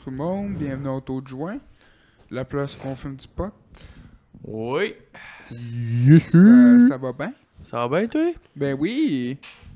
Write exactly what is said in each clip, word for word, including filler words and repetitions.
tout le monde, bienvenue au Taux de Joint, la place qu'on fume du pot. Oui. Ça, ça va bien? Ça va bien, toi? Ben oui!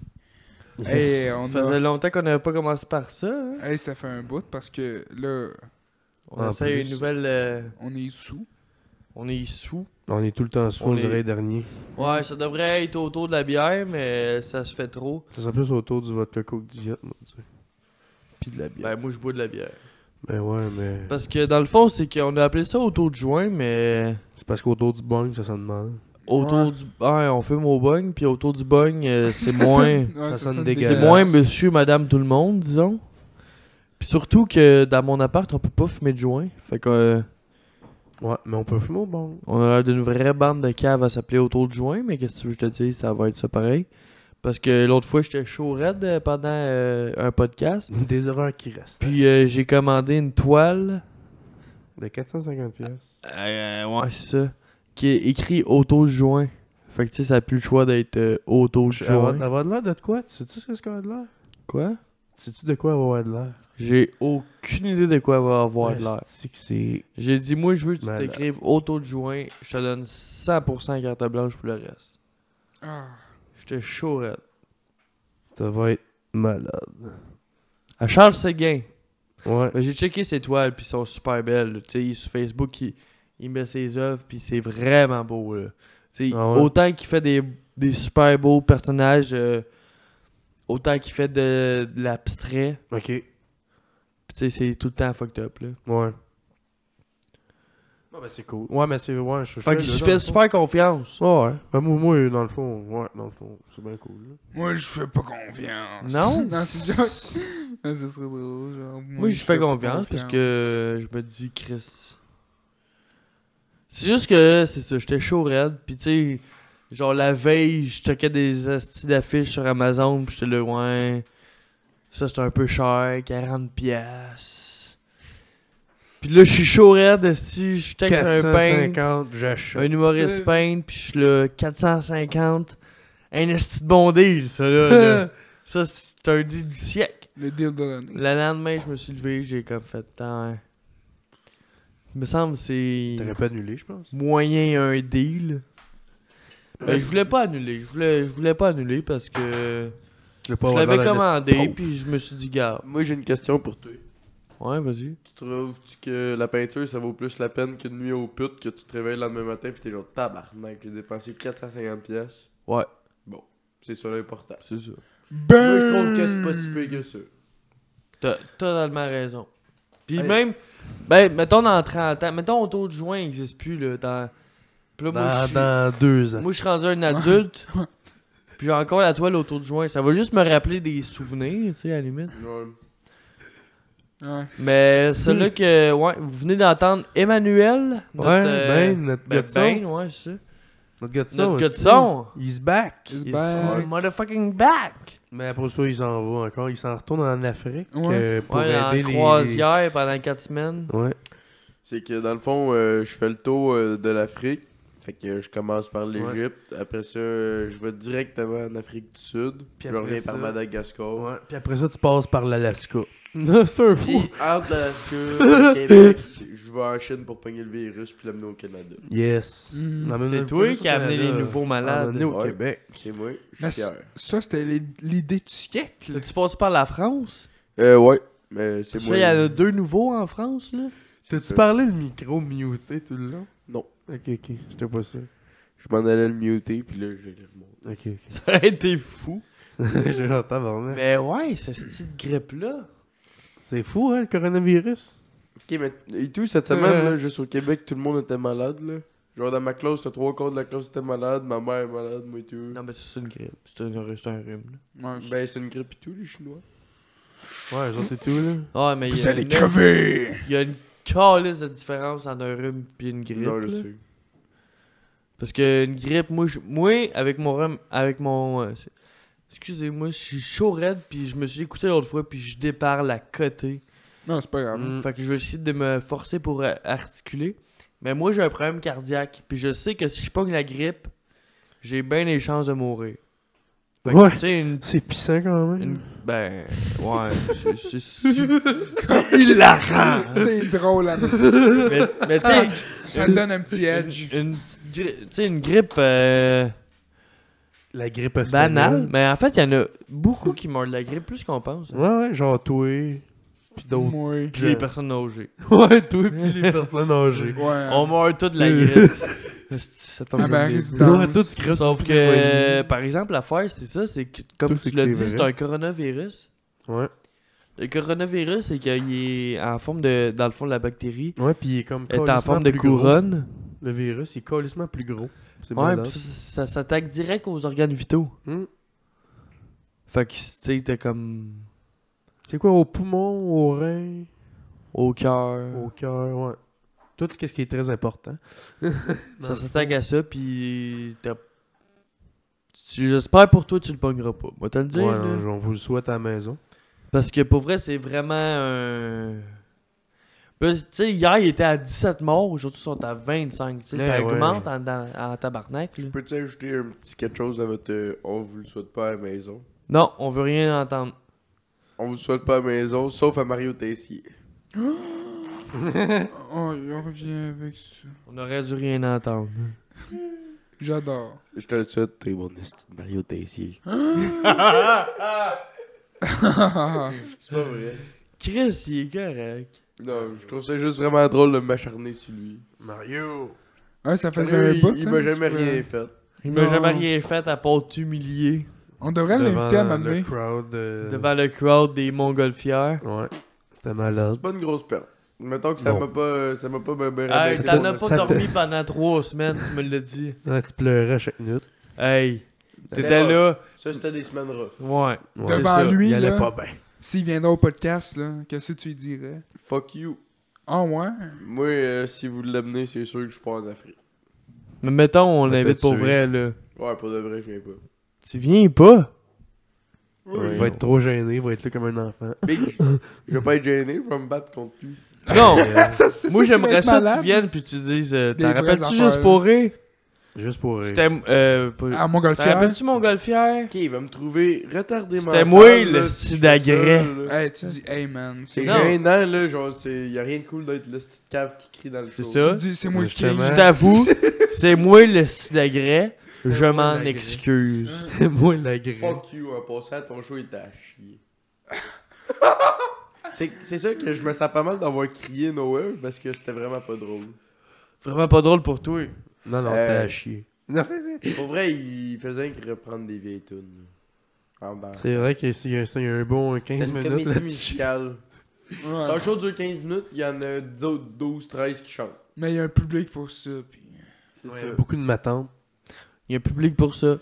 Hey, on Ça faisait a... longtemps qu'on n'avait pas commencé par ça. Hein? hey, ça fait un bout parce que là, On En essaie plus. une nouvelle... euh, on est sous. On est sous. On est tout le temps sous, On on est- dirait les derniers. Ouais, ça devrait être autour de la bière, mais ça se fait trop. Ça serait plus autour du vodka Coke Diet, moi, tu sais. Puis de la bière. Ben, moi, je bois de la bière. Ben ouais, mais... Parce que dans le fond, c'est qu'on a appelé ça autour de joint, mais... C'est parce qu'autour du bong, ça sonne mal. Autour Ouais. du... Ouais, on fume au bong, puis autour du bong, euh, c'est moins... Ouais, ça sonne C'est dégueulasse. moins monsieur, madame, tout le monde, disons. Puis surtout que dans mon appart, on peut pas fumer de joint. Fait que... euh, Ouais, mais on peut fumer au bong. On a l'air d'une vraie bande de caves à s'appeler autour de joint, mais qu'est-ce que tu veux que je te dise, ça va être ça pareil. Parce que l'autre fois, j'étais chaud raide euh, pendant euh, un podcast. Des erreurs qui restent. Puis euh, j'ai commandé une toile. De quatre cent cinquante pièces. Euh, ouais, c'est ça. Qui est écrit autour de joint. Fait que tu sais, ça a plus le choix d'être euh, autour de Avoir joint. avoir de l'air de quoi? Tu sais-tu ce que ça a de l'air? Quoi? Sais-tu de quoi avoir de l'air? J'ai aucune idée de quoi va avoir de l'air. C'est que c'est... J'ai dit, moi, je veux que tu Malade. t'écrives autour de joint. Je te donne cent pour cent carte blanche pour le reste. Ah, J'étais chaud raide. Ça va être malade. À Charles Séguin. Ouais. Ben, j'ai checké ses toiles, puis elles sont super belles. Tu sais, sur Facebook, il, il met ses œuvres, puis c'est vraiment beau. Là. Tu sais, Ah ouais? Autant qu'il fait des, des super beaux personnages, euh, autant qu'il fait de, de l'abstrait. Ok. Puis tu sais, c'est tout le temps fucked up. Là. Ouais. Ouais, ben c'est cool. Ouais, mais c'est... Ouais, je, Fait que je je dans fais le fond. super confiance. Ouais, ouais. Ben, moi, moi, dans le fond, ouais, dans le fond, c'est bien cool. Là. moi, je fais pas confiance. Non? Non, c'est joke. Ah, ça serait drôle, genre. Moi, je fais confiance parce que je me dis, Chris. C'est juste que, c'est ça, j'étais chaud raide. Puis tu sais, genre la veille, je checkais des astis d'affiches sur Amazon. Puis j'étais là, ouais. Ça, c'est un peu cher, quarante piastres. Puis là, je suis chaud raide, esti, je check un quatre cent pain. cinquante, j'achète. Un humoriste peintre, puis je suis là, quatre cent cinquante. Un esti de bon deal, ça là. là. Ça, c'est un deal du siècle. Le deal de l'année. Le lendemain, je me suis levé, j'ai comme fait tant. Il me semble que c'est T'aurais pas annulé, je pense. moyen un deal. Ben, Mais je c'est- voulais pas annuler. Je voulais, je voulais pas annuler parce que Je l'ai pas je avoir l'avais l'air d'un commandé, esti de puis je me suis dit, garde. Moi, j'ai une question pour toi. Ouais, vas-y. Tu trouves-tu que la peinture, ça vaut plus la peine qu'une nuit aux putes, que tu te réveilles le lendemain matin pis t'es genre tabarnak, j'ai dépensé quatre cent cinquante pièces. Ouais, C'est ça l'important. c'est ça. Ben... Moi, je trouve que c'est pas si pire que ça. T'as totalement raison. Puis Hey. même, ben, mettons dans trente ans, mettons autour de juin, il n'existe plus, là. Dans... Puis là, moi, Dans, je suis- dans deux ans. moi, je suis rendu un adulte. Puis j'ai encore la toile autour de juin. Ça va juste me rappeler des souvenirs, tu sais, à la limite. Ouais. Ouais. Mais celui-là que, ouais, vous venez d'entendre Emmanuel. Notre, Ouais, euh, ben, notre ben, gars de son. ben, ouais, c'est ça. Notre gars de son. Notre gars de esti. son. He's back. It's Ils back. sont motherfucking back. Mais après ça, il s'en va encore. Il s'en retourne en Afrique Ouais. euh, pour Ouais, en aider les... croisière pendant quatre semaines. Ouais. C'est que dans le fond, euh, je fais le tour euh, de l'Afrique. Fait que je commence par l'Égypte. Après ça, euh, je vais directement en Afrique du Sud. Puis je après reviens ça- par Madagascar. Ouais. Puis après ça, tu passes par l'Alaska. C'est un fou. Puis entre l'Alaska et le Québec, je vais en Chine pour pogner le virus puis l'amener au Canada. Yes. Mm. Emmène-le C'est pas toi juste qui au as amené Canada. les nouveaux malades. Emmène-le au Ouais. Québec. C'est moi, je Mais suis fier. ça, c'était l'i- l'idée du siècle. Tu passes par la France? Euh, ouais, mais c'est Ça, moi. il y en a deux nouveaux en France, là. C'est T'as-tu ça. parlé le micro muté tout le long? Non. Ok, ok. J'étais pas sûr. Je m'en allais le muter, puis là, je le remonte. Ok, ok. Ça aurait été fou. J'ai l'entends vraiment. Mais ouais, ce style de grippe-là. C'est fou, hein, le coronavirus? Ok, mais et tout, cette semaine, Euh. là, juste au Québec, tout le monde était malade, là. Genre, dans ma classe, t'as trois quarts de la classe était malade, ma mère est malade, moi et tout. Non, mais c'est une grippe. C'est un, c'est un rhume, là. Ouais, je- Ben, c'est une grippe et tout, les Chinois. Ouais, les autres et tout, là. Ah, mais il y Vous a allez une- crever! Il y a une calice de différence entre un rhume et une grippe. non, je là. sais. Parce que une grippe, moi, je- moi avec mon rhume, avec mon. euh, c'est- excusez-moi, je suis chaud raide, puis je me suis écouté l'autre fois, puis je déparle à côté. Non, c'est pas grave. Mm. Fait que je vais essayer de me forcer pour euh, articuler. Mais moi, j'ai un problème cardiaque, puis je sais que si je pogne la grippe, j'ai bien les chances de mourir. Fait que, Ouais. tu sais, une, C'est pissant quand même. une- Ben, ouais, c'est- c'est su- c'est hilarant. C'est drôle, hein. Mais, mais tu sais, Ça te donne un petit edge. une, une petite gri- tu sais, une grippe euh, La grippe espagnole. banale, mais en fait, il y en a beaucoup qui meurent de la grippe, plus qu'on pense. hein. Ouais, ouais, genre toi, pis d'autres. Moi. Puis les personnes âgées. Ouais, toi, pis les personnes âgées. Ouais. On meurt tous de la grippe. Ça tombe Ah ben, bien. résidence. Ouais, toi, tu crèves Sauf toutes que, les euh, voyelles. par exemple, l'affaire, c'est ça, c'est que, comme Toi, tu c'est que l'as c'est dit, c'est vrai. un coronavirus. Ouais. Le coronavirus, c'est qu'il est en forme de, dans le fond de la bactérie, Ouais, pis il est comme est en calissement forme de plus gros. couronne. Le virus, il est calissement plus gros. C'est Ouais, malade. pis ça, ça s'attaque direct aux organes vitaux. Hmm. Fait que, tu sais, t'es comme C'est quoi, au poumon, au rein, au cœur. au cœur, ouais. Tout ce qui est très important. Ça s'attaque à ça, pis t'as... Tu- J'espère pour toi, tu le pogneras pas. Moi, te le dire, Ouais, là. non, on vous le souhaite à la maison. Parce que pour vrai, c'est vraiment un. Puis, tu sais, hier, il était à dix-sept morts, aujourd'hui, ils sont à vingt-cinq. Tu sais, ça Eh ouais, augmente je- en, en, en tabarnak. Là. Peux-tu ajouter un petit quelque chose à votre. euh, on vous le souhaite pas à la maison. Non, on veut rien entendre. On vous le souhaite pas à la maison, sauf à Mario Tessier. Oh, on revient avec ça. On aurait dû rien entendre. J'adore. Je te le souhaite, t'es mon esti de Mario Tessier. C'est pas vrai. Chris, il est correct. Non, je trouve ça juste vraiment drôle de m'acharner sur lui. Mario! Ouais, ça faisait Sérieux, un il, bout. il hein, m'a jamais je- rien fait. Il m'a Non. jamais rien fait à part t'humilier On devrait l'inviter à le m'amener. crowd. euh, devant le crowd des montgolfières. Ouais. C'était malade. C'est pas une grosse perte. Mettons que ça Non. m'a pas, ça m'a pas ben, ben Hey, rabaissé t'en mon as pas ça te- dormi pendant trois semaines, tu me l'as dit. Ouais, tu pleurais à chaque minute. Hey, C'était t'étais rough. là. Ça, c'était des semaines rough. Ouais. Ouais, c'est Devant ça. lui, Il allait là, pas bien. s'il viendra au podcast, là, qu'est-ce que tu lui dirais? Fuck you. Ah ouais? Moi, euh, si vous l'amenez, c'est sûr que je suis pas en Afrique. Mais mettons, on Va l'invite te pour tuer. vrai, là. Ouais, pour de vrai, je viens pas. Tu viens pas? Il va être trop gêné, il va être là comme un enfant. Big, je vais pas être gêné, je vais me battre contre lui. Non! Ça, c'est Moi, ça qui va j'aimerais être ça que malade. tu viennes puis tu dises, euh, Des t'en vraies rappelles-tu affaires, juste pour rire? Juste pour rire. C'était, euh, pas- À T'en Montgolfière. rappelles-tu mon golfière? Ok, il va me trouver retardé C'était mental, moi, là, le si style je fais ça, d'agret. là. Hey, tu dis, hey man, C'est c'est Non. gênant, là, genre, c'est... y a rien de cool d'être le petit cave qui crie dans le C'est show. ça. Tu dis, c'est moi le king. Justement. Je t'avoue, c'est moi le style d'agret. Je moi m'en l'agret. excuse. C'était moi la grille. Fuck you, en passant, ton show était à chier. c'est, c'est ça que je me sens pas mal d'avoir crié Noël parce que c'était vraiment pas drôle. Vraiment pas drôle pour toi. Non, non, Euh, c'était à chier. Non, Pour vrai, il faisait que reprendre des vieilles tunes. là. En bas. c'est vrai qu'il y, a- il y a un bon quinze C'était une minutes comédie là-dessus. musicale. Ouais. Son show dure quinze minutes, il y en a douze treize qui chantent. Mais il y a un public pour ça. Puis... C'est Ouais, ça. beaucoup de matantes. Il y a un public pour ça.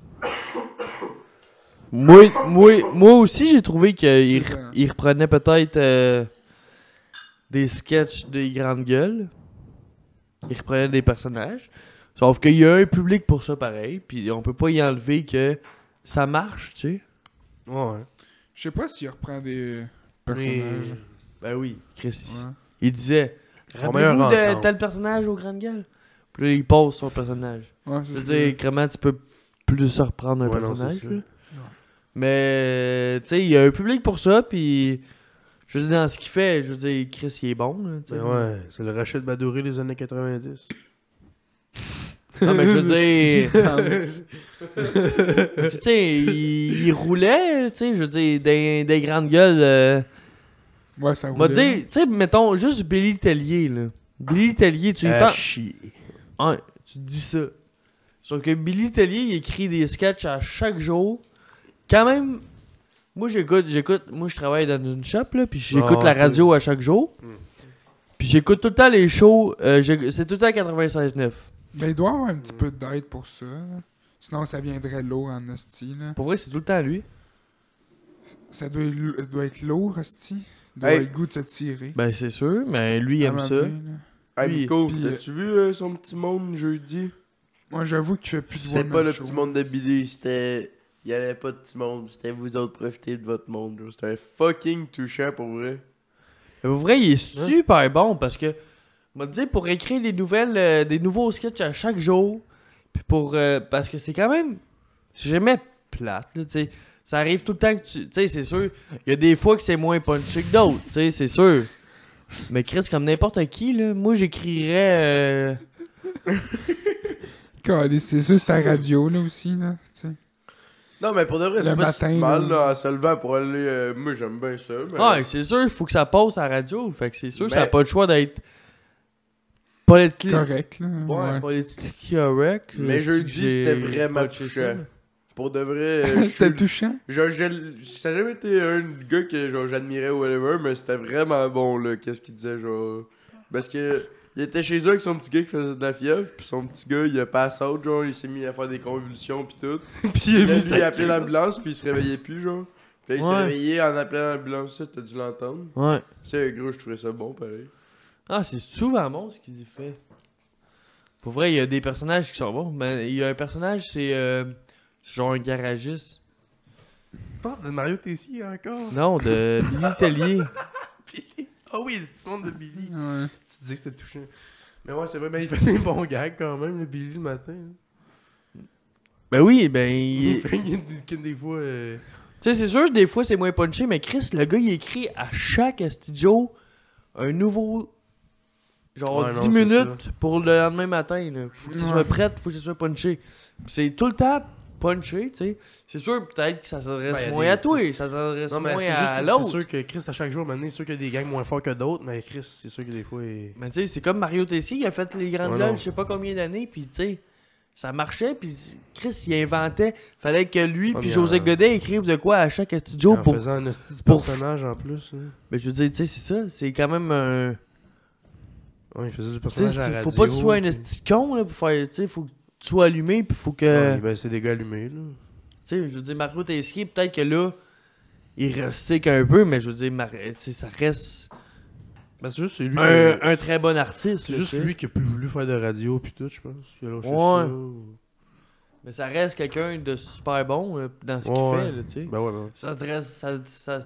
Moi, moi, moi aussi, j'ai trouvé qu'il C'est ça. il reprenait peut-être euh, des sketchs des grandes gueules. Il reprenait des personnages. Sauf qu'il y a un public pour ça pareil. Puis on peut pas y enlever que ça marche, tu sais. Ouais. Je sais pas s'il reprend des personnages. Ben oui, Chris. Ouais. Il disait On met un rappelez-vous de ensemble. tel personnage aux grandes gueules. Puis là, il pose son personnage. Ouais, Je c'est veux ça. dire, comment tu peux plus reprendre un Ouais, non, personnage, c'est ça. là. Mais, tu sais, il y a un public pour ça, puis je veux dire, dans ce qu'il fait, je veux dire, Chris, il est bon, là, tu sais. Mais ouais, c'est le Rachid Badouri des années quatre-vingt-dix. Non, mais je veux dire, tu sais, il, il roulait, tu sais, je veux dire, des, des grandes gueules. Euh, Ouais, ça m'a roulait. dit, tu sais, mettons, juste Billy Tellier, là. Billy Tellier, tu y À penses. chier. Ouais, tu te dis ça. Sauf que Billy Tellier, il écrit des sketchs à chaque jour. Quand même, moi j'écoute, j'écoute, moi je travaille dans une shop là, puis j'écoute Ah, la ok. radio à chaque jour. Hmm. Puis j'écoute tout le temps les shows, euh, j'ai- c'est tout le temps quatre-vingt-seize neuf. Mais il doit avoir un petit peu d'aide pour ça. là. Sinon, ça viendrait lourd en esti. Là. Pour vrai, c'est tout le temps lui. Ça doit, être- doit être lourd, esti. Il doit Hey. avoir le goût de se tirer. Ben c'est sûr, mais lui il À aime un ça. moment donné, là. Hey, Puis- Nico, puis, as-tu vu euh, son petit monde jeudi? Moi, j'avoue qu'il fait plus de voix C'était pas le show. petit monde de Billy, c'était... Il y avait pas de petit monde, c'était vous autres profiter de votre monde. genre. C'était fucking touchant pour vrai. Mais pour vrai, il est super bon parce que, m'a dit pour écrire des nouvelles, euh, des nouveaux sketchs à chaque jour, puis pour, euh, parce que c'est quand même, c'est jamais plate, là, tu sais. Ça arrive tout le temps que tu... Tu sais, c'est sûr, il y a des fois que c'est moins punché que d'autres, tu sais, c'est sûr. Mais Chris, comme n'importe qui, là, moi, j'écrirais... Euh... Caliste, c'est sûr, c'est à la radio, là, aussi, là, tu sais. Non, mais pour de vrai, Le c'est pas matin, si mal, là. là, en se levant pour aller... euh, moi, j'aime bien ça, mais... Ouais, c'est sûr, il faut que ça passe à la radio. Fait que c'est sûr, Mais- ça n'a pas le choix d'être... Politique... Correct, là. Ouais, Ouais. politique correct. Mais Je jeudi, dis que c'était j'ai vraiment botché ça, touchant. là. Pour de vrai... euh, je C'était suis- touchant. Genre, je, ça n'a jamais été un gars que genre, j'admirais ou whatever, mais c'était vraiment bon, là, qu'est-ce qu'il disait, genre... Parce que... Il était chez eux avec son petit gars qui faisait de la fièvre, puis son petit gars, il a passé out, genre, il s'est mis à faire des convulsions, pis tout. Puis il a Là, mis lui, il a appelé l'ambulance, puis il se réveillait plus, genre. Puis là, il s'est Ouais. réveillé en appelant l'ambulance, ça, t'as dû l'entendre. Ouais. C'est gros, je trouvais ça bon, pareil. Ah, c'est souvent bon ce qu'il fait. Pour vrai, il y a des personnages qui sont bons. Mais il y a un personnage, c'est euh, genre un garagiste. Tu parles de Mario Tessier encore? Non, de Billy Tellier. Billy. Ah oui, le petit monde de Billy. Ouais. Tu disais que c'était touchant. Mais ouais, c'est vrai, mais il fait des bons gags quand même, le Billy, le matin. là. Ben oui, ben. Il il- fait des, des- des fois... euh, Tu sais, c'est sûr que des fois c'est moins punché, mais Chris, le gars, il écrit à chaque studio un nouveau. Genre Ouais, non, dix c'est minutes pour le lendemain matin. Là. Faut que ça Ouais. soit prêt, faut que ça soit punché. C'est tout le temps punché, tu sais. C'est sûr, peut-être que ça s'adresse Ben, y a moins des- à toi, ça s'adresse Non, mais moins c'est juste à que l'autre. c'est sûr que Chris, à chaque jour, maintenant, c'est sûr qu'il y a des gangs moins forts que d'autres, mais Chris, c'est sûr que des fois, il... Mais tu sais, c'est comme Mario Tessier, il a fait les grandes Ouais, gueules, non. je sais pas combien d'années, puis tu sais, ça marchait, puis Chris, il inventait. Fallait que lui Ouais, puis mais, José euh, Godet écrivent de quoi à chaque studio en pour. faisant un hostie de pour- personnage en plus. Hein. Mais je veux dire, tu sais, c'est ça, c'est quand même un. Ouais, il faisait du Tu sais, personnage à la faut radio. pas que tu sois un puis- esti con, là, pour faire. Tu sais, faut que tu sois allumé, puis faut que. Ouais, ben, c'est des gars allumés, là. Tu sais, je veux dire, Mario Tessier, peut-être que là, il rustique un peu, mais je veux dire, Mar- tu sais, ça reste Ben, c'est juste c'est lui, un, qui- un très bon artiste. c'est là, juste tu sais. lui qui a plus voulu faire de radio puis tout, je pense. Il a lâché Ouais. ça. ou- Mais ça reste quelqu'un de super bon là, dans ce Ouais, qu'il ouais. fait, là, tu sais. Ben ouais, ben ouais. Ça s'adresse, ça, ça,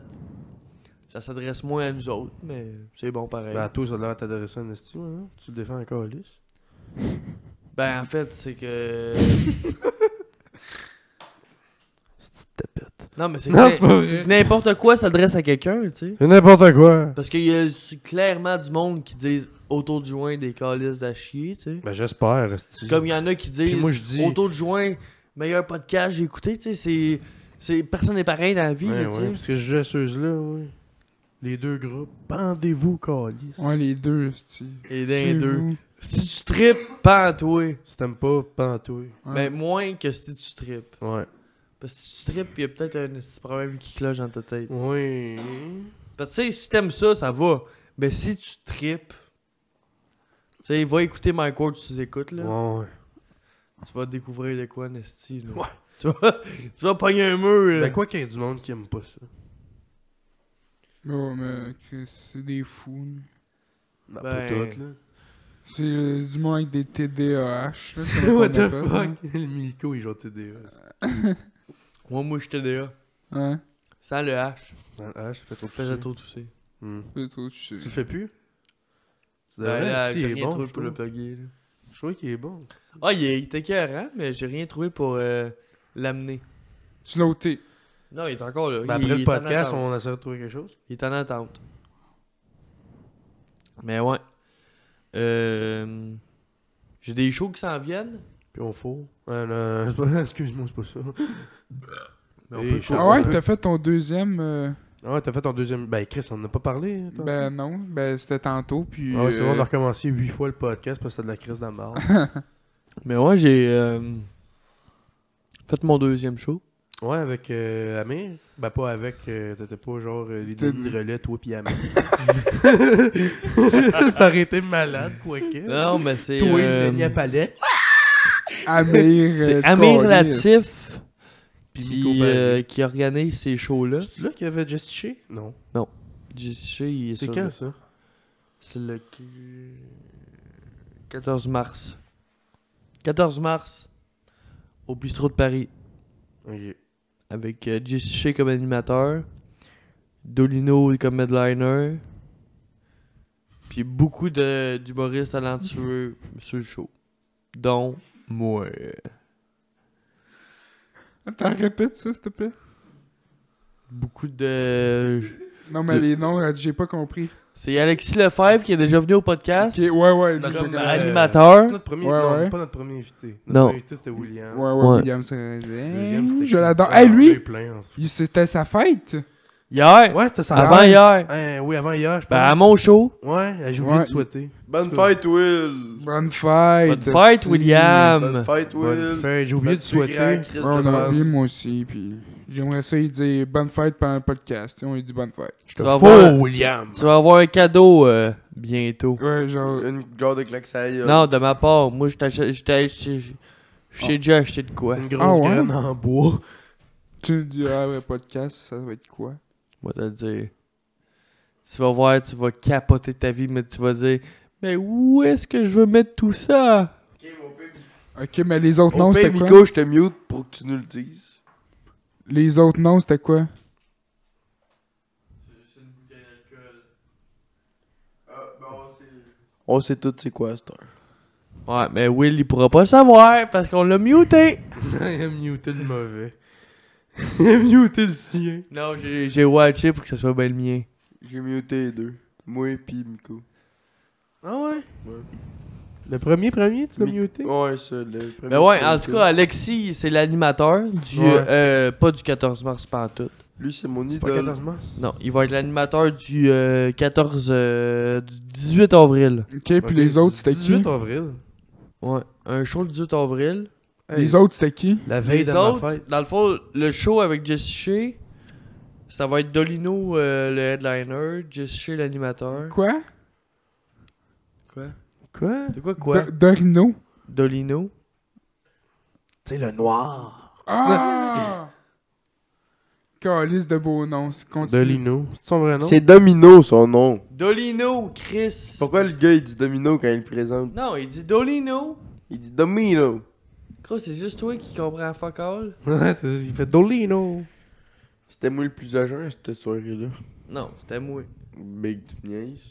ça s'adresse moins à nous autres, mais c'est bon pareil. Ben à toi, ça a l'air de t'adresser un esti, hein? Tu le défends encore, Alice. Ben, en fait, c'est que. C'est tapette. Non, mais c'est Non, que, c'est pas vrai. c'est que n'importe quoi s'adresse à quelqu'un, tu sais. C'est n'importe quoi. Parce qu'il y a clairement du monde qui disent autour du joint des calices à chier, tu sais. Ben j'espère, esti. Comme il y en a qui disent Puis moi, je dis- autour du joint, meilleur podcast j'ai écouté, tu sais. C'est, c'est. Personne n'est pareil dans la vie, Ouais, là, tu ouais, sais. parce que je joue à ceux-là, oui. Les deux groupes. Bandez-vous, Calice. Ouais, les deux, c'ti. Et d'un deux. Suivez-vous. Si tu tripes, pas en toi. Si t'aimes pas, pantouille. Ouais. Ben, moins que si tu tripes. Ouais. Parce que si tu tripes, il y a peut-être un petit problème qui cloche dans ta tête. Oui. Parce que tu sais, si t'aimes ça, ça va. Mais si tu tripes, tu sais, va écouter Mike Ward, tu les écoutes, là. Ouais, ouais. Tu vas découvrir de quoi, Nasty, là. Ouais. Tu vas, tu vas pogner un mur, là. Ben quoi qu'il y ait du monde qui aime pas ça. Oh, mais Chris, c'est des fous. là. Ben, Ben, pas toutes, là. C'est euh, du monde avec des T D A H. Là, comme What on the appelle, fuck? Le Milico, il joue au T D A. Moi, moi, je T D A. là. Ouais, Sans le H. Dans le H, ça fait trop Je faisais tousser. trop tousser. Hmm. c'est trop touché. Tu le fais plus? Tu Ben, devrais, là, esti, j'ai il est rien bon, trouvé je pour le trouve. plugger, là. Je trouve qu'il est bon. Ah, il, est- il était écœurant, mais j'ai rien trouvé pour euh, l'amener. Tu l'as ôté. Non, il est encore là. Ben, Il- après il le est en podcast, attente. on essaie de trouver quelque chose. Il est en attente. Mais ouais. Euh, J'ai des shows qui s'en viennent. Puis on faut. Ah, non, c'est pas- excuse-moi, c'est pas ça. Mais on Et peut je- Ah ouais, t'as fait ton deuxième. euh, Ah ouais, t'as fait ton deuxième. Ben, Chris, on en a pas parlé. Toi. Ben non, ben c'était tantôt. Puis. Ah ouais, c'est euh, bon, on a recommencé huit fois le podcast parce que c'était de la crise dans la barre. Mais ouais, j'ai euh, fait mon deuxième show. Ouais, avec euh, Amir. Ben, pas avec. euh, T'étais pas genre euh, les T'es- deux de relais, toi pis Amir. Ça aurait été malade, quoi que. Non, mais c'est. Toi, euh, le Denis à palette. Amir. c'est euh, Amir Caliste. Latif Puis qui, Nico Barry. euh, qui organise ces shows-là. C'est là qu'il y avait Jesse Shea? Non. Jesse, il est C'est sur quand le- ça? C'est le quatorze mars. quatorze mars au bistrot de Paris. Ok. Avec euh, Jesse Shea comme animateur, Dolino comme headliner, puis beaucoup de d'humoristes talentueux sur le show, dont moi. Attends, répète ça, s'il te plaît. Beaucoup de... Non, mais De- les noms, euh, j'ai pas compris. C'est Alexis Lefebvre qui est déjà venu au podcast. Ok, ouais, ouais. lui, Notre- Comme j'ai- euh, animateur. c'est notre premier, Ouais, non, ouais. pas notre premier invité. Notre Non. premier invité, c'était William. Ouais, ouais, Ouais. William, c'est... Deuxième, c'était Je qui? l'adore. Ah, Hey, on a lui, eu plein, en fait. il- c'était sa fête. Hier. Ouais, c'était ça. Avant hier. Hein, oui, avant hier, je pense. Ben, à mon show. Ouais, j'ai oublié Ouais. de souhaiter. Bonne fête, Will! Bonne fête. Bonne fête, esti. William. Bonne fête, Bonne Will! fête, j'ai oublié de Notre plus grand souhaiter. Christ Ouais, on de a fan. oublié moi aussi, puis j'aimerais ça lui dire bonne fête pendant le podcast. On lui dit bonne fête. Je Tu te vas faux, avoir- William. Tu vas avoir un cadeau euh, bientôt. Ouais, genre. Une genre de claque ça aille. Non, de ma part. Moi, je t'achète- je t'ai acheté- je- je t'ai déjà acheté de quoi. Une grosse Ah, ouais? graine en bois. Tu me diras, le podcast, ça va être quoi? Moi, te le dire. Tu vas voir, tu vas capoter ta vie, mais tu vas dire, mais où est-ce que je veux mettre tout ça? Ok, mais les autres noms, Au pire, c'était quoi? Miko, je te mute pour que tu nous le dises. Les autres noms, c'était quoi? On sait tout c'est quoi, cette heure. Ouais, mais Will, il pourra pas le savoir parce qu'on l'a muté. Il a muté le mauvais. Il a muté le sien. Non, j'ai j'ai watché pour que ce soit bien le mien. J'ai muté les deux. Moi et puis Miko. Ah ouais? Ouais. Le premier premier, tu l'as Mi- muté? Ouais, ça, le premier. Mais ouais, c'est en Miko. tout cas, Alexis, c'est l'animateur du. Ouais. euh, pas du quatorze mars, pas en tout. Lui, c'est mon C'est pas idole. quatorze mars? Non, il va être l'animateur du euh, quatorze. euh, du dix-huit avril. Ok, puis Ok, les autres, c'était qui? dix-huit avril. Ouais, un show le dix-huit avril. Les autres, c'était qui? La veille Les de ma autres, fête. dans le fond, le show avec Jesse Shea, ça va être Dolino euh, le headliner, Jesse Shea l'animateur. Quoi? Quoi? Quoi? De quoi quoi? Do- Dorino? Dolino. Tu sais, le noir. Ah! Calice de beaux noms. c'est continue. Dolino. C'est son vrai nom? C'est Domino, son nom. Dolino, Chris. Pourquoi le gars, il dit Domino quand il le présente? Non, il dit Dolino. Il dit Domino. Gros, c'est juste toi qui comprends fuck all. Ouais, c'est- il fait Dolino. C'était moi le plus âgé à cette soirée-là. Non, c'était moi. Big, tu me niaises.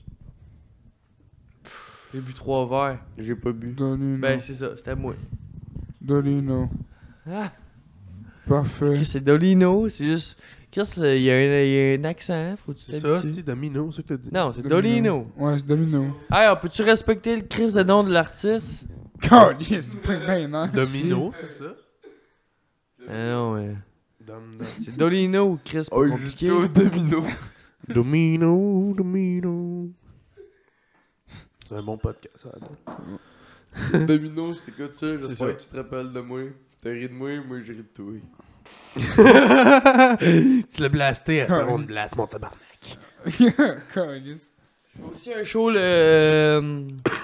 J'ai bu trois verres. J'ai pas bu. Dolino. Ben, c'est ça, c'était moi. Dolino. Ah, Parfait. Chris, c'est Dolino, c'est juste. Chris, euh, il y, a un- il y a un accent, faut que tu C'est ça, t'habitues. c'est Domino, c'est ce que t'as dit. Non, c'est Dolino. Ouais, c'est Domino. Hey, on peut-tu respecter le Chris de nom de l'artiste? Calice, c'est pas bien nice. Domino, c'est ça? Ah non, mais. Dom, C'est Dolino, Chris, pas Oh, compliqué. juste au Domino. Domino, Domino. C'est un bon podcast, ça. là. Domino, c'était quoi ça? C'est J'espère ça. que tu te rappelles de moi. T'as ri de moi, moi j'ai ri de toi. Tu l'as blasté, à on te blast, mon tabarnak. Calice. J'ai aussi un show le. euh,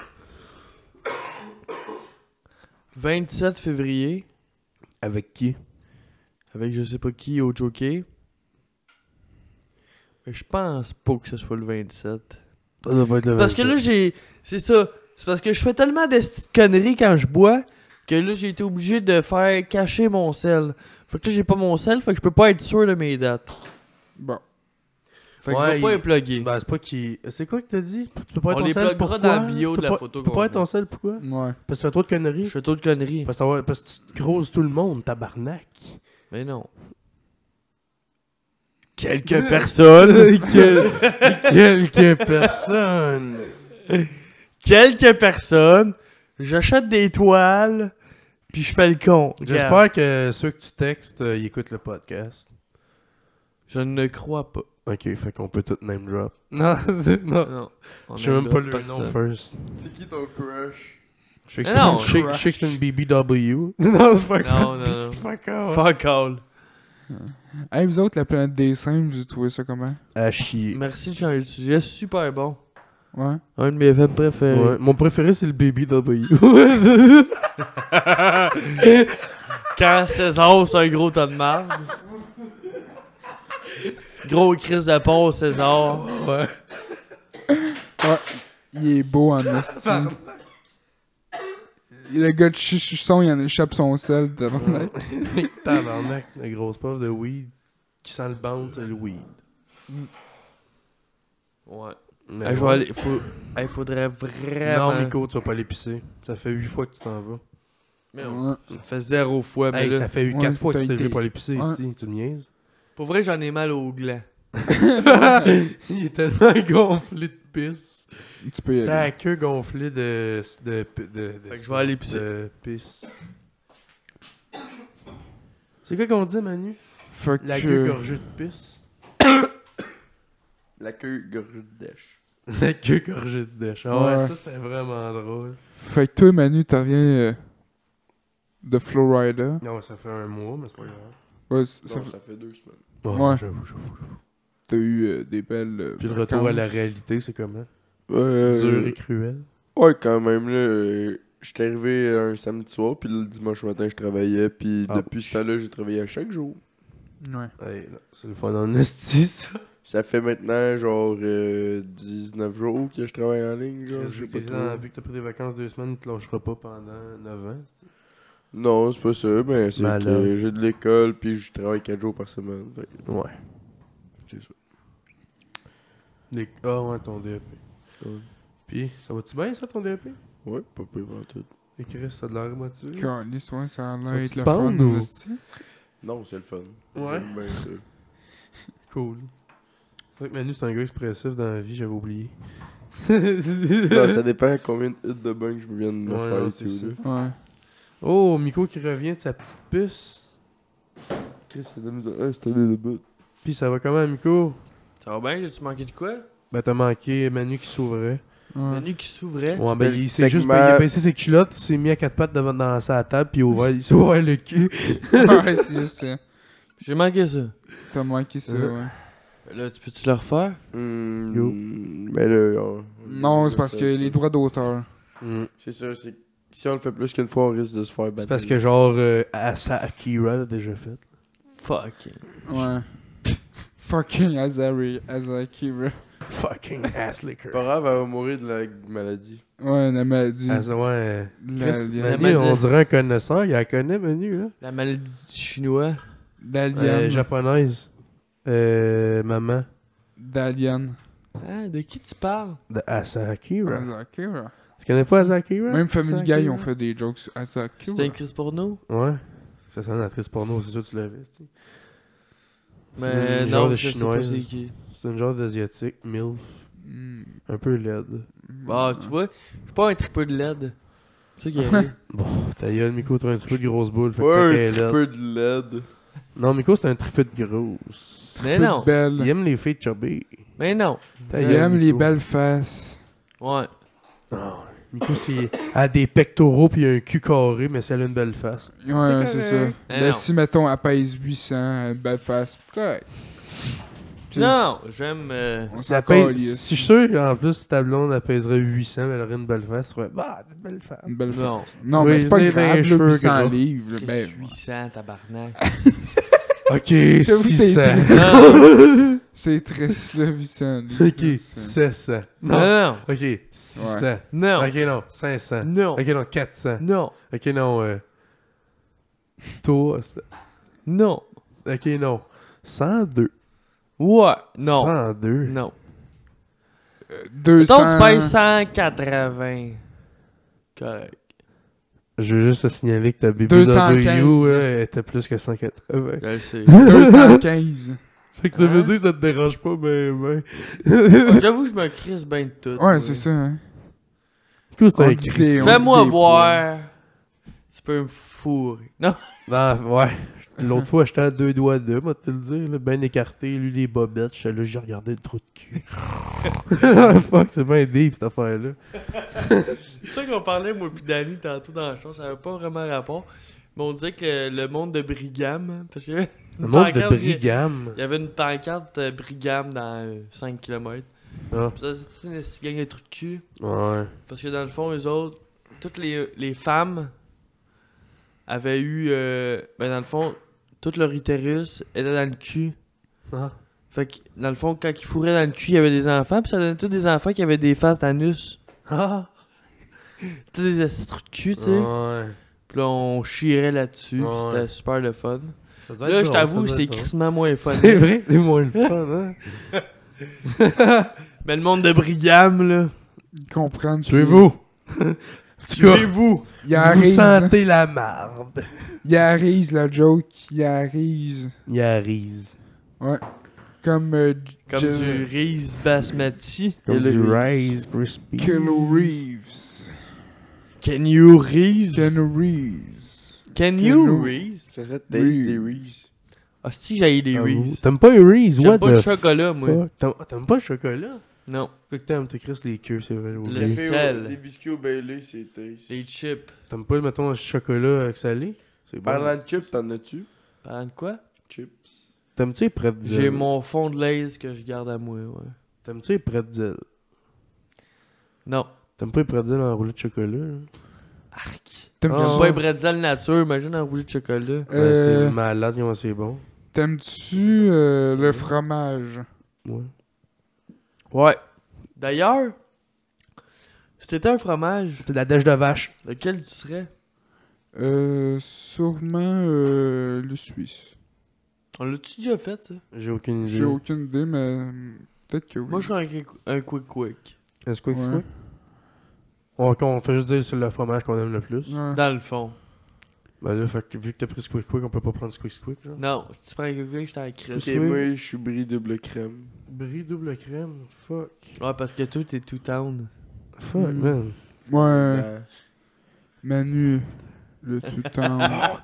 vingt-sept février. Avec qui? Avec je sais pas qui au Jockey. Mais je pense pas que ce soit le vingt-sept. Ça doit être le Parce que là, j'ai. C'est ça. C'est parce que je fais tellement de petites conneries quand je bois que là, j'ai été obligé de faire cacher mon sel. Fait que là, j'ai pas mon sel, fait que je peux pas être sûr de mes dates. Bon. Fait que Ouais, je vais pas il- les plugger. Ben, c'est pas qui. C'est quoi que t'as dit? Tu peux pas être On ton les sel, pluggera pourquoi? dans la bio Tu de peux la pas- photo Tu peux qu'on pas être met. ton sel, pourquoi? Ouais. Parce que tu fais trop de Je conneries. fais trop de conneries. Parce que, ça va- parce que tu croses tout le monde, tabarnak. Mais non. Quelques personnes. Quel- Quelques personnes. Quelques personnes. J'achète des toiles. Puis je fais le con. Regarde. J'espère que ceux que tu textes, euh, ils écoutent le podcast. Je ne crois pas. Ok, fait qu'on peut tout name drop. Non, c'est- non. Non. On Je sais même aime pas d'autres le nom personnes. first. C'est qui ton crush? Je sais que Mais c'est non. une- je sais que- je sais que c'est une B B W. Non, c'est pas Non, non, non. Fuck off. Fuck all. Hey, vous autres, la planète des singes, vous avez trouvé ça comment? À chier. Merci de changer de sujet. Super bon. Ouais. Un de mes films préférés. Ouais, mon préféré c'est le B B W. Quand César, c'est un gros tas de marde. Gros crise de pont, César. Ouais. Ouais. Il est beau en esti. Le gars de Chichon, il en échappe son sel devant la... Tabarnak, la grosse puff de weed. Qui sent le band, c'est le weed. Ouais. Mais Hey, je vais ouais. aller. Faut... Hey, faudrait vraiment. Non, Miko, tu vas pas aller pisser. Ça fait huit fois que tu t'en vas. Mais on- Ouais. ça fait zéro fois, mais Hey, là, ça fait eu Ouais, quatre fois que t'as tu t'es levé été- pour aller pisser, Ouais. esti, tu me niaises? pour vrai, j'en ai mal au gland. Il est tellement gonflé de pisse. Tu peux y T'as aller. la queue gonflée de... de, de, de, Fait que je vais aller pisser. De pisse. C'est quoi qu'on dit, Manu? Fait La que- queue gorgée de pisse. La queue gorgée de dèche. La queue gorgée de dèche. Ah ouais, Ouais. ça c'était vraiment drôle. Fait que toi, Manu, t'en reviens euh, de Florida. Non, ça fait un mois, mais c'est pas grave. Ouais, c- ça Non, fait- ça fait deux semaines. Ouais. j'avoue, j'avoue. t'as eu euh, des belles. euh, Puis le retour à la vacances. réalité, c'est comment? Euh, Dur et cruel. Ouais, quand même, là. euh, J'étais arrivé un samedi soir, puis le dimanche matin, je travaillais, puis Ah, depuis ce temps-là, j'ai travaillé à chaque jour. Ouais. Hey, là, c'est le fun en esti, ça. Ça fait maintenant, genre, euh, dix-neuf jours que je travaille en ligne, genre. je sais Vu pas que trop. t'as vu que t'as pris des vacances deux semaines, tu te lâcheras pas pendant neuf ans. c'est-tu? Non, c'est pas ça, mais c'est Malade. que j'ai de l'école, puis je travaille quatre jours par semaine. Fait que, Ouais. c'est ça. Les... Ah ouais, ton D E P. Ouais. Puis, ça va-tu bien ça, ton D E P? Ouais, pas pire en tout. Et Chris, ça a de l'air motivé? Calisse, ouais, ça a Ça l'air va-tu d'être te le pendre fun, ou- esti. Non, c'est le fun. Ouais. J'aime bien ça. Cool. C'est vrai que Manu, c'est un gars expressif dans la vie, j'avais oublié. Non, ça dépend combien de hits de bain que je viens de me Ouais, faire non, et c'est tout, ça. là. Ouais. Oh, Miko qui revient de sa petite puce. Chris, c'est de la misère. Ah, c'était des buts. Puis ça va comment, Miko? Ça va bien? J'ai-tu manqué de quoi? Ben, t'as manqué Manu qui s'ouvrait. Ouais. Manu qui s'ouvrait. Ouais, ben, C'était il le s'est juste segment- ben, il a baissé ses culottes, il s'est mis à quatre pattes devant dans sa table, puis il, a ouvert- il s'est ouvert le cul. Ouais, c'est juste ça. J'ai manqué ça. T'as manqué ça, Euh. ouais. Là, tu peux-tu le refaire? Hmm, Yo. Ben là, on- Non, on c'est parce le que fait. les droits d'auteur. Mm. C'est ça, c'est. Si on le fait plus qu'une fois, on risque de se faire battre. C'est parce que, genre, euh, Asa Akira l'a déjà fait. Fuck. Ouais. Fucking Azari, Azakira. Fucking ass liquor. Pas grave, elle va mourir de la maladie. Ouais, la maladie. Asa, ouais. de la- Chris, la- la Manu, maladie. on dirait un connaisseur, il la connaît, Manu, là. La maladie du chinois. D'Alien. Euh, japonaise. Euh, maman. D'Alien. Hein? De qui tu parles? De Asa Akira. Azakira. Tu connais pas Asa Akira? Même Family Asa Guy, Akira? ont fait des jokes sur Azakira. C'est un Chris porno? Ouais. Ça sonne actrice porno, c'est sûr que tu l'avais, tu sais. C'est Mais une genre non, de je sais pas chinoise. c'est qui. C'est une genre d'asiatique, milf. Hmm. Un peu laide. Bah, tu vois, je suis pas un tripeux de L E D. C'est ça qui arrive. Bon, ta gueule, Miko, t'as un tripeux de grosse boule. Fait Ouais, que un t'es petit laide. peu de L E D. Non, Miko, c'est un tripeux de grosse. Mais Peu non. de belle. Il aime les filles chubby. Mais non. Ta Il gueule, aime les Miko. belles faces. Ouais. Non. Miko, c'est... elle a des pectoraux puis un cul carré, mais c'est elle a une belle face. Ouais, C'est c'est ça. correct. Mais Là, non. si, mettons, elle pèse huit cents, une belle face, correct. Tu sais, Non, j'aime. euh, on Si, s'en elle pèse- calisse. si je suis sûr qu'en plus, si ta blonde, elle pèserait huit cents, mais elle aurait une belle face, tu ferais, bah, t'es une belle femme. Une belle face. Non. Non, Oui, mais c'est pas les grave, vingt là, cheveux huit cents gras. livres. là, Chris, Ben, huit cents, tabarnak. Ok, J'avoue, c'est six cents. non, c'est triste, là, huit cents livres. Ok, là, c'est- sept cents. non, Non. non, Ok, six cents. non, Ok, non, cinq cents. non, Ok, non, quatre cents. non, Ok, non, euh... trois cents. non, Ok, non, cent deux. ouais, non, cent deux. non. deux Mettons cents. que tu payes cent quatre-vingts. Correct. Je veux juste te signaler que ta baby deux cent quinze. W là, était plus que cent quatre-vingts. Je le sais. deux cent quinze. Fait que ça veut Hein? dire que ça te dérange pas, ben, ben. J'avoue, je me crisse bien de tout. Ouais, c'est ça, hein. Du coup, c'est On un dit cri. des- on Fais-moi dit des boire. Tu peux me fourrer. Non. Non, ouais. L'autre fois, j'étais à deux doigts d'eux, moi, te le dire, là, ben écarté, lui, les bobettes, j'étais là, j'ai regardé le trou de cul. Fuck, c'est bien deep, cette affaire-là. C'est ça qu'on parlait, moi pis Danny, tantôt dans la chose. Ça avait pas vraiment rapport. Mais on disait que le monde de Brigam, parce que Le une monde de pancarte, il y- Brigam. il y avait une pancarte euh, Brigam dans euh, cinq kilomètres. Ah, Puis ça, c'est toute une petite gang de trous de cul. ouais. Parce que dans le fond, eux autres, toutes les, les femmes avaient eu. euh, ben dans le fond, tout leur utérus était dans le cul. Ah. Fait que dans le fond, quand ils fourraient dans le cul, il y avait des enfants. Puis ça donnait tous des enfants qui avaient des faces d'anus. Ah. Tous des petits trous de cul, tu sais. Ouais. Puis là, on chierait là-dessus. Puis Ouais. c'était super le fun. Ça doit Là, être je drôle, t'avoue, ça doit c'est être drôle. crissement moins fun. C'est vrai que c'est moins le fun, hein? Mais le monde de Brigam, là. Comprendre. Suivez-vous. Suivez-vous. Il Vous arrive. sentez la marde. Il arrive la joke. Il arrive. Il arrive. Ouais. Comme. Euh, Comme Je- du riz basmati. Comme Et le du riz. Rice Crispy. Keanu Reeves. Can you Reese? Keanu Reeves. Can you Keanu- Reese? Ça serait taste des Reese. Ah, si j'ai les Ah, Reese. vous- T'aimes pas les Reese? J'aime What pas le the chocolat, moi. fuck? T'aimes ah, t'aimes pas le chocolat? Non. Quoi que t'aimes, t'es Chris les queues, c'est vrai. j'ai Le oublié. Café au- sel. Des biscuits au Bailey, c'est taste. Les chips. T'aimes pas, mettons, le chocolat avec salé? C'est bon. Parlant de chips, t'en as-tu? Parlant de quoi? Chips. T'aimes-tu les pretzels? J'ai mon fond de laise que je garde à moi, ouais. T'aimes-tu les pretzels? Non. T'aimes pas les pretzels en roulette de chocolat? là? Arc. T'aimes Ah. J'aime ça? pas les bretzels nature, imagine un rouge de chocolat. Ben, Euh, c'est malade, comment c'est bon. T'aimes-tu euh, le fromage? Ouais. Ouais. D'ailleurs, si t'étais un fromage, C'est de la dèche de vache. lequel tu serais? Euh, sûrement euh, le Suisse. On l'a-tu déjà fait, ça? J'ai aucune idée. J'ai aucune idée, mais euh, peut-être que oui. Moi, je serais un, quick- un quick quick. Est-ce quoi que c'est Ouais. quoi? On, on fait juste dire c'est le fromage qu'on aime le plus. Ouais. Dans le fond. Ben là, fait que vu que t'as pris Squick Quick, on peut pas prendre Squick Squick, genre. Non, si tu prends un quick quick, j'étais à Ok, crèche. Oui. moi, je suis brie double crème. Brie double crème, fuck. Ouais, parce que toi, t'es tout town. Fuck, Mm. man. Ouais, Ah. Manu, le tout temps.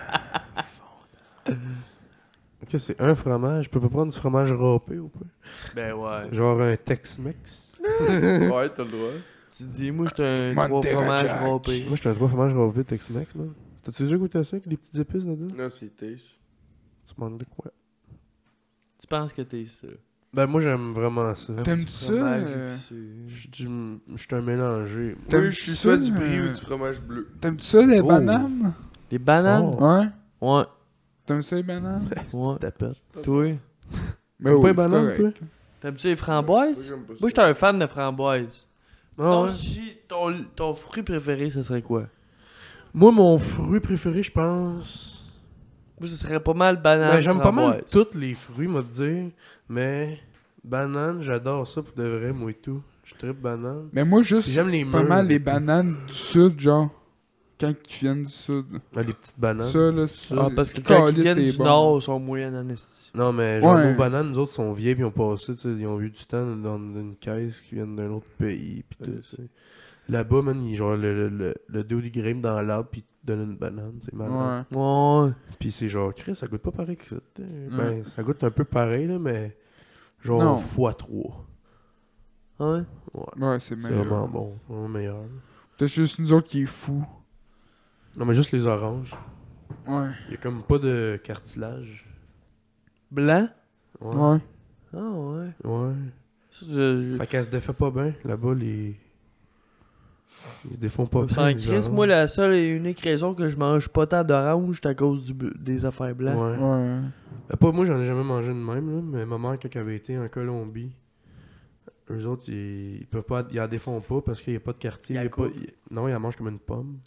Ok, c'est un fromage. Je peux pas prendre du fromage râpé ou pas? Ben ouais. Genre un Tex-Mex. Ouais, t'as le droit. Tu dis, moi, j'étais un trois Montera fromages Jack. râpés. Moi, j'étais un trois fromages râpés Tex-Mex, man. T'as-tu déjà goûté à ça avec les petites épices là-dedans? Non, c'est taste. Tu manges de quoi? Tu penses que t'es ça? Ben, moi, j'aime vraiment ça. T'aimes-tu Petit ça? fromage euh, épicé. Je suis du- je suis un mélangé. T'aimes Moi, je suis ça, soit du brie euh, ou du fromage bleu. T'aimes-tu ça, les Oh. bananes? Les bananes? Oh. Ouais. Ouais. T'aimes ça, les bananes? Ouais. Tapette. Toi? Ben pas les c'est bananes, correct. T'aimes-tu les Moi, framboises? j'aime pas ça. Moi, j'étais un fan de framboises. Ah Donc, ouais? si ton, ton fruit préféré, ce serait quoi? Moi, mon fruit préféré, je pense. Moi, ce serait pas mal banane. Ben, j'aime pas mal framboise. tous les fruits, moi, te dire. Mais banane, j'adore ça pour de vrai, moi et tout. Je tripe banane. Mais moi, juste Puis j'aime les pas mûres. mal les bananes du sud, genre. Quand ils viennent du sud. Ah, les petites bananes. Ça, là, c'est... Ah, parce que c'est quand ils calé, viennent c'est du bon. nord, ils sont moyennes en esti. Non, mais genre, Ouais. nos bananes, nous autres, sont vieilles, puis ils ont passé, tu sais, ils ont eu du temps dans une caisse qui viennent d'un autre pays, puis tout, Ouais, tu sais. Là-bas, man, il, genre, le, le, le, le dude, il grimpe dans l'arbre, puis il te donne une banane, c'est malade. Ouais. Ouais. Puis c'est genre, Chris, ça goûte pas pareil que ça. t'sais. Ben, ça goûte un peu pareil, là, mais genre Non. fois trois. Ouais. Ouais. Ouais, c'est C'est meilleur. vraiment bon, vraiment meilleur. T'as juste nous autres qui est fou. Non, mais juste les oranges. Ouais. Il y a comme pas de cartilage. Blanc? Ouais. Ouais. Ah ouais. Ouais. Ça, je- je- Fait qu'elle se défait pas bien. Là-bas, les. Ils se défont pas Sans bien. les Chris, oranges. moi, la seule et unique raison que je mange pas tant d'oranges, c'est à cause du, bu- des affaires blancs. Ouais. Ouais. Ben, pas moi, j'en ai jamais mangé de même, là, mais ma mère, quand elle avait été en Colombie, eux autres, ils, ils peuvent pas. Ils en défont pas parce qu'il y a pas de quartier. Ils il y a la pas, coupent. il- non, ils en mangent comme une pomme.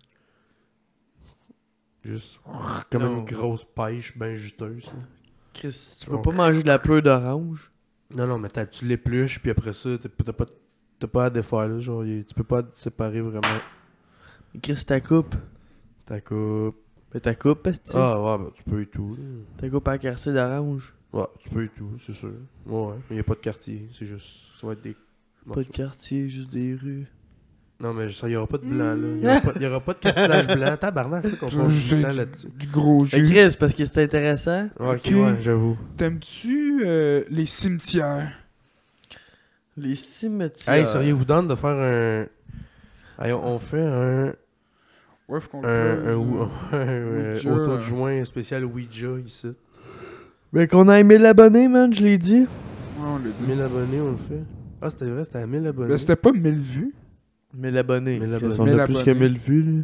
Juste. Comme Non. une grosse pêche bien juteuse. là. Chris, tu peux Oh. pas manger de la pleure d'orange. Non, non, mais t'as- tu l'épluches, puis après ça, t'as t'as pas, t'as pas à défaire, là. Genre, il- tu peux pas te séparer vraiment. Chris, ta coupe. Ta coupe. Mais ta coupe, est-ce que Ah, ouais, ben, tu peux et tout, là. ta coupe à quartier d'orange. Ouais, tu peux et tout, c'est sûr. Ouais, ouais. Mais y a pas de quartier, c'est juste. Ça va être des. Pas de quartier, juste des rues. Non, mais ça, y aura pas de blanc, là. Y aura pas, y aura pas de cartilage blanc. Tabarnak, là, qu'on passe C'est du temps du, là-dessus. du gros Mais jus. Chris, parce que c'est intéressant. Ouais, ok, Ok. ouais, j'avoue. T'aimes-tu euh, les cimetières? Les cimetières. Hey, seriez-vous down de faire un. Hey, on, on fait un. Ouais, faut qu'on Un. Un. le un, un, Ouija. auto de joint spécial Ouija ici. Mais qu'on a mille abonnés, man, je l'ai dit. Ouais, on l'a dit. mille abonnés, on le fait. Ah, c'était vrai, c'était à mille abonnés. Ben, c'était pas mille vues. mille abonnés. mille Chris, abonnés. on mille a plus que abonnés. mille vues, là.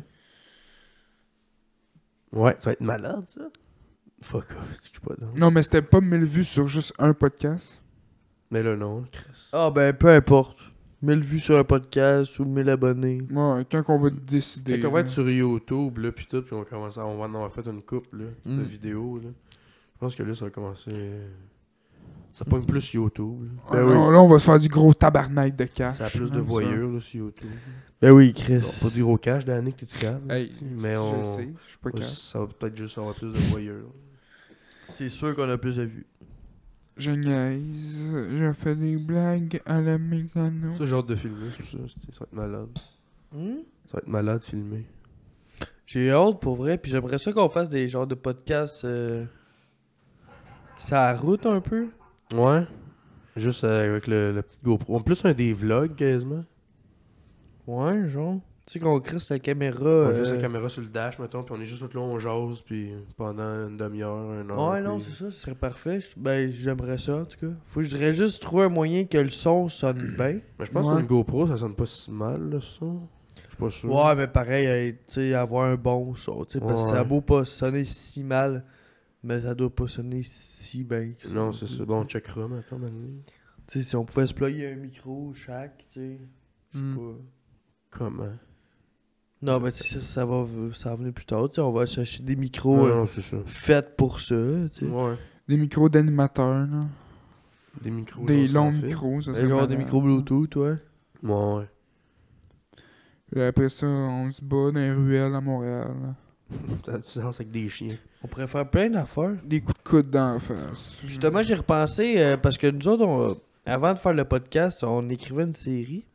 Ouais, ça va être malade, ça. Fuck off, c'est que je suis pas down. Non, mais c'était pas mille vues sur juste un podcast. Mais là, non, Chris. Ah, ben, peu importe. mille vues sur un podcast ou mille abonnés. Ouais, quand on va décider. Quand on va être là. sur YouTube, là, pis tout, pis on commence à, on va en avoir fait une couple, là, de Mm. vidéos, là. Je pense que là, ça va commencer... Ça pogne plus YouTube. Là. Ah, Ben là, oui. là, on va se faire du gros tabarnak de cash. Ça a plus de même, voyeurs là, sur YouTube. Ben oui, Chris. Non, pas du gros cash d'année que tu caves. Hey, mais si on... je sais, je suis pas Ouais, capable. ça va peut-être juste avoir plus de voyeurs. C'est sûr qu'on a plus de vues. Je niaise, je fais des blagues à la mécano. Ça, j'ai hâte de filmer, tout ça. c'est- Ça va être malade. Hmm? Ça va être malade de filmer. J'ai hâte pour vrai, puis j'aimerais ça qu'on fasse des genres de podcasts. Euh... Ça route un peu. Ouais. Juste euh, avec le, le petit GoPro. En plus, un des vlogs quasiment. Ouais, genre. Tu sais qu'on crée la caméra. On a euh, juste la caméra sur le dash, mettons, puis on est juste tout là, on jase, puis pendant une demi-heure, une heure. Ouais, non, puis- c'est ça, ce serait parfait. Je- Ben, j'aimerais ça, en tout cas. Faut que je voudrais juste trouver un moyen que le son sonne bien. Mais je pense Ouais. que une GoPro, ça sonne pas si mal, le son. Je suis pas sûr. Ouais, mais pareil, euh, tu sais, avoir un bon son, tu sais, parce que ça a Ouais. beau pas sonner si mal, mais ça doit pas sonner si bien. que ça. Non, c'est ça. Bon, on checkera maintenant, maintenant. Tu sais, si on pouvait se plugger un micro chaque, tu sais, je sais Hmm. pas. Comment? Non, mais tu sais, ça, ça va, ça va venir plus tard, tu sais, on va chercher des micros Ouais, euh, non, c'est ça. faits pour ça, tu sais. Ouais. Des micros d'animateurs, là. Des micros. Des genre, longs sans fil. micros, ça Genre serait des malade. micros Bluetooth, ouais. Ouais, ouais. Puis après ça, on se bat dans les ruelles à Montréal. là. Ça a du sens avec des chiens. On pourrait faire plein d'affaires. Des coups de coude dans la face. Justement, j'ai repensé, euh, parce que nous autres, on- avant de faire le podcast, on écrivait une série.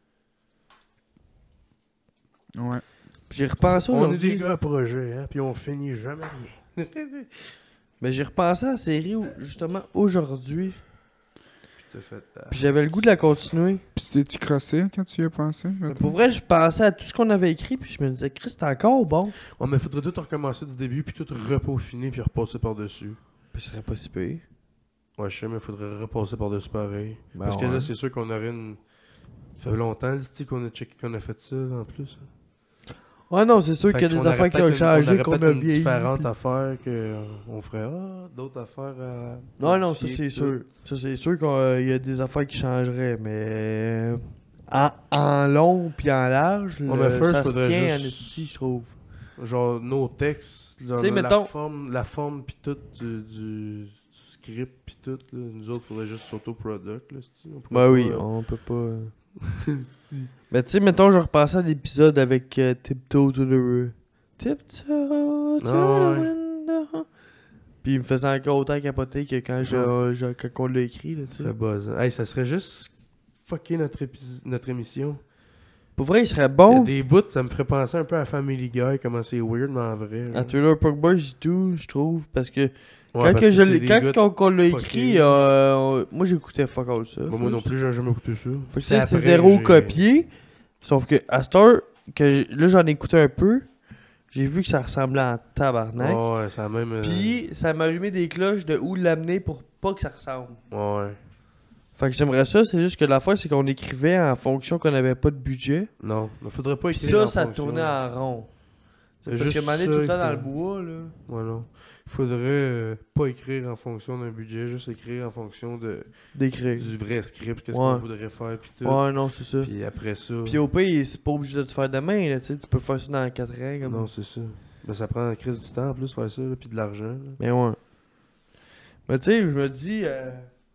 Ouais. J'ai repensé On est aujourd'hui. des gars à projet, hein, puis on finit jamais rien. Mais j'ai repensé à la série où- justement aujourd'hui. T'as fait. euh, Puis j'avais le goût de la continuer. Pis t'es-tu crossé quand tu y as pensé? Mais pour vrai, je pensais à tout ce qu'on avait écrit, puis je me disais, Chris, c'est encore bon. Ouais, mais faudrait tout recommencer du début, puis tout repaufiner, puis repasser par-dessus. Puis ce serait pas si pire. Ouais, je sais, mais faudrait repasser par-dessus pareil. Ben Parce que ouais. là, c'est sûr qu'on aurait une. Ça fait longtemps, tu qu'on a checké qu'on a fait ça, en plus. Ouais, non, c'est sûr Fait qu'il y a qu'on des aurait affaires qui ont peut-être une- changé, on aurait qu'on peut-être a une vieilli. différentes puis- affaires qu'on ferait. Ah, d'autres affaires à. Non, non, ça modifier, c'est puis sûr. Ça c'est sûr qu'il y a des affaires qui changeraient, mais. En, en long puis en large, Ouais, le- mais first, ça se faudrait tient juste- en esti, je trouve. tout. Genre, nos textes, genre, T'sais, la, mettons- forme, la forme, puis tout, du, du- du script, puis tout. Là. Nous autres, faudrait juste s'auto-product. Là, c'ti. On pourrait Bah pas- oui, on peut pas. Mais tu sais, mettons, je repassais à l'épisode avec euh, Tiptoe to the. Tiptoe to Ah, the ouais. window. Puis il me faisait encore autant capoter que quand, je, je- quand on l'a écrit, là, tu Ça sais. serait buzzant. Hey, ça serait juste fucker notre, épis- notre émission. Pour vrai, il serait Il y a bon. des bouts, ça me ferait penser un peu à Family Guy, comment c'est weird, mais en vrai. À genre. Trailer Park Boys et tout, je trouve, parce que Ouais, quand, parce que que je c'est l'ai- des quand gars- qu'on- qu'on l'a écrit, fuckés. euh, on- moi j'écoutais fuck all ça. Moi, moi non plus, j'ai jamais écouté ça. Fait que C'est ça, c'est après, zéro j'ai- copié. Sauf que à cette heure, que là j'en ai écouté un peu, j'ai vu que ça ressemblait en tabarnak. Ouais, ouais, c'est la même. euh, Puis ça m'a allumé des cloches de où l'amener pour pas que ça ressemble. Ouais. Fait que j'aimerais ça, c'est juste que l'affaire c'est qu'on écrivait en fonction qu'on avait pas de budget. Non, mais faudrait pas Puis écrire ça, en ça fonction. tournait en rond. C'est Parce juste que m'aller ça, tout le temps il dans faut- le bois, là. Ouais, non. Il faudrait euh, pas écrire en fonction d'un budget, juste écrire en fonction de, D'écrire. du vrai script, qu'est-ce Ouais. qu'on voudrait faire, puis tout. Ouais, non, c'est ça. Puis après ça. Puis au pire, c'est pas obligé de te faire demain, là, tu sais, tu peux faire ça dans quatre ans, comme... Non, c'est ça. Ben, ça prend la crise du temps en plus, faire ça, là, puis de l'argent. là. Mais ouais. Mais tu sais, je me dis... euh,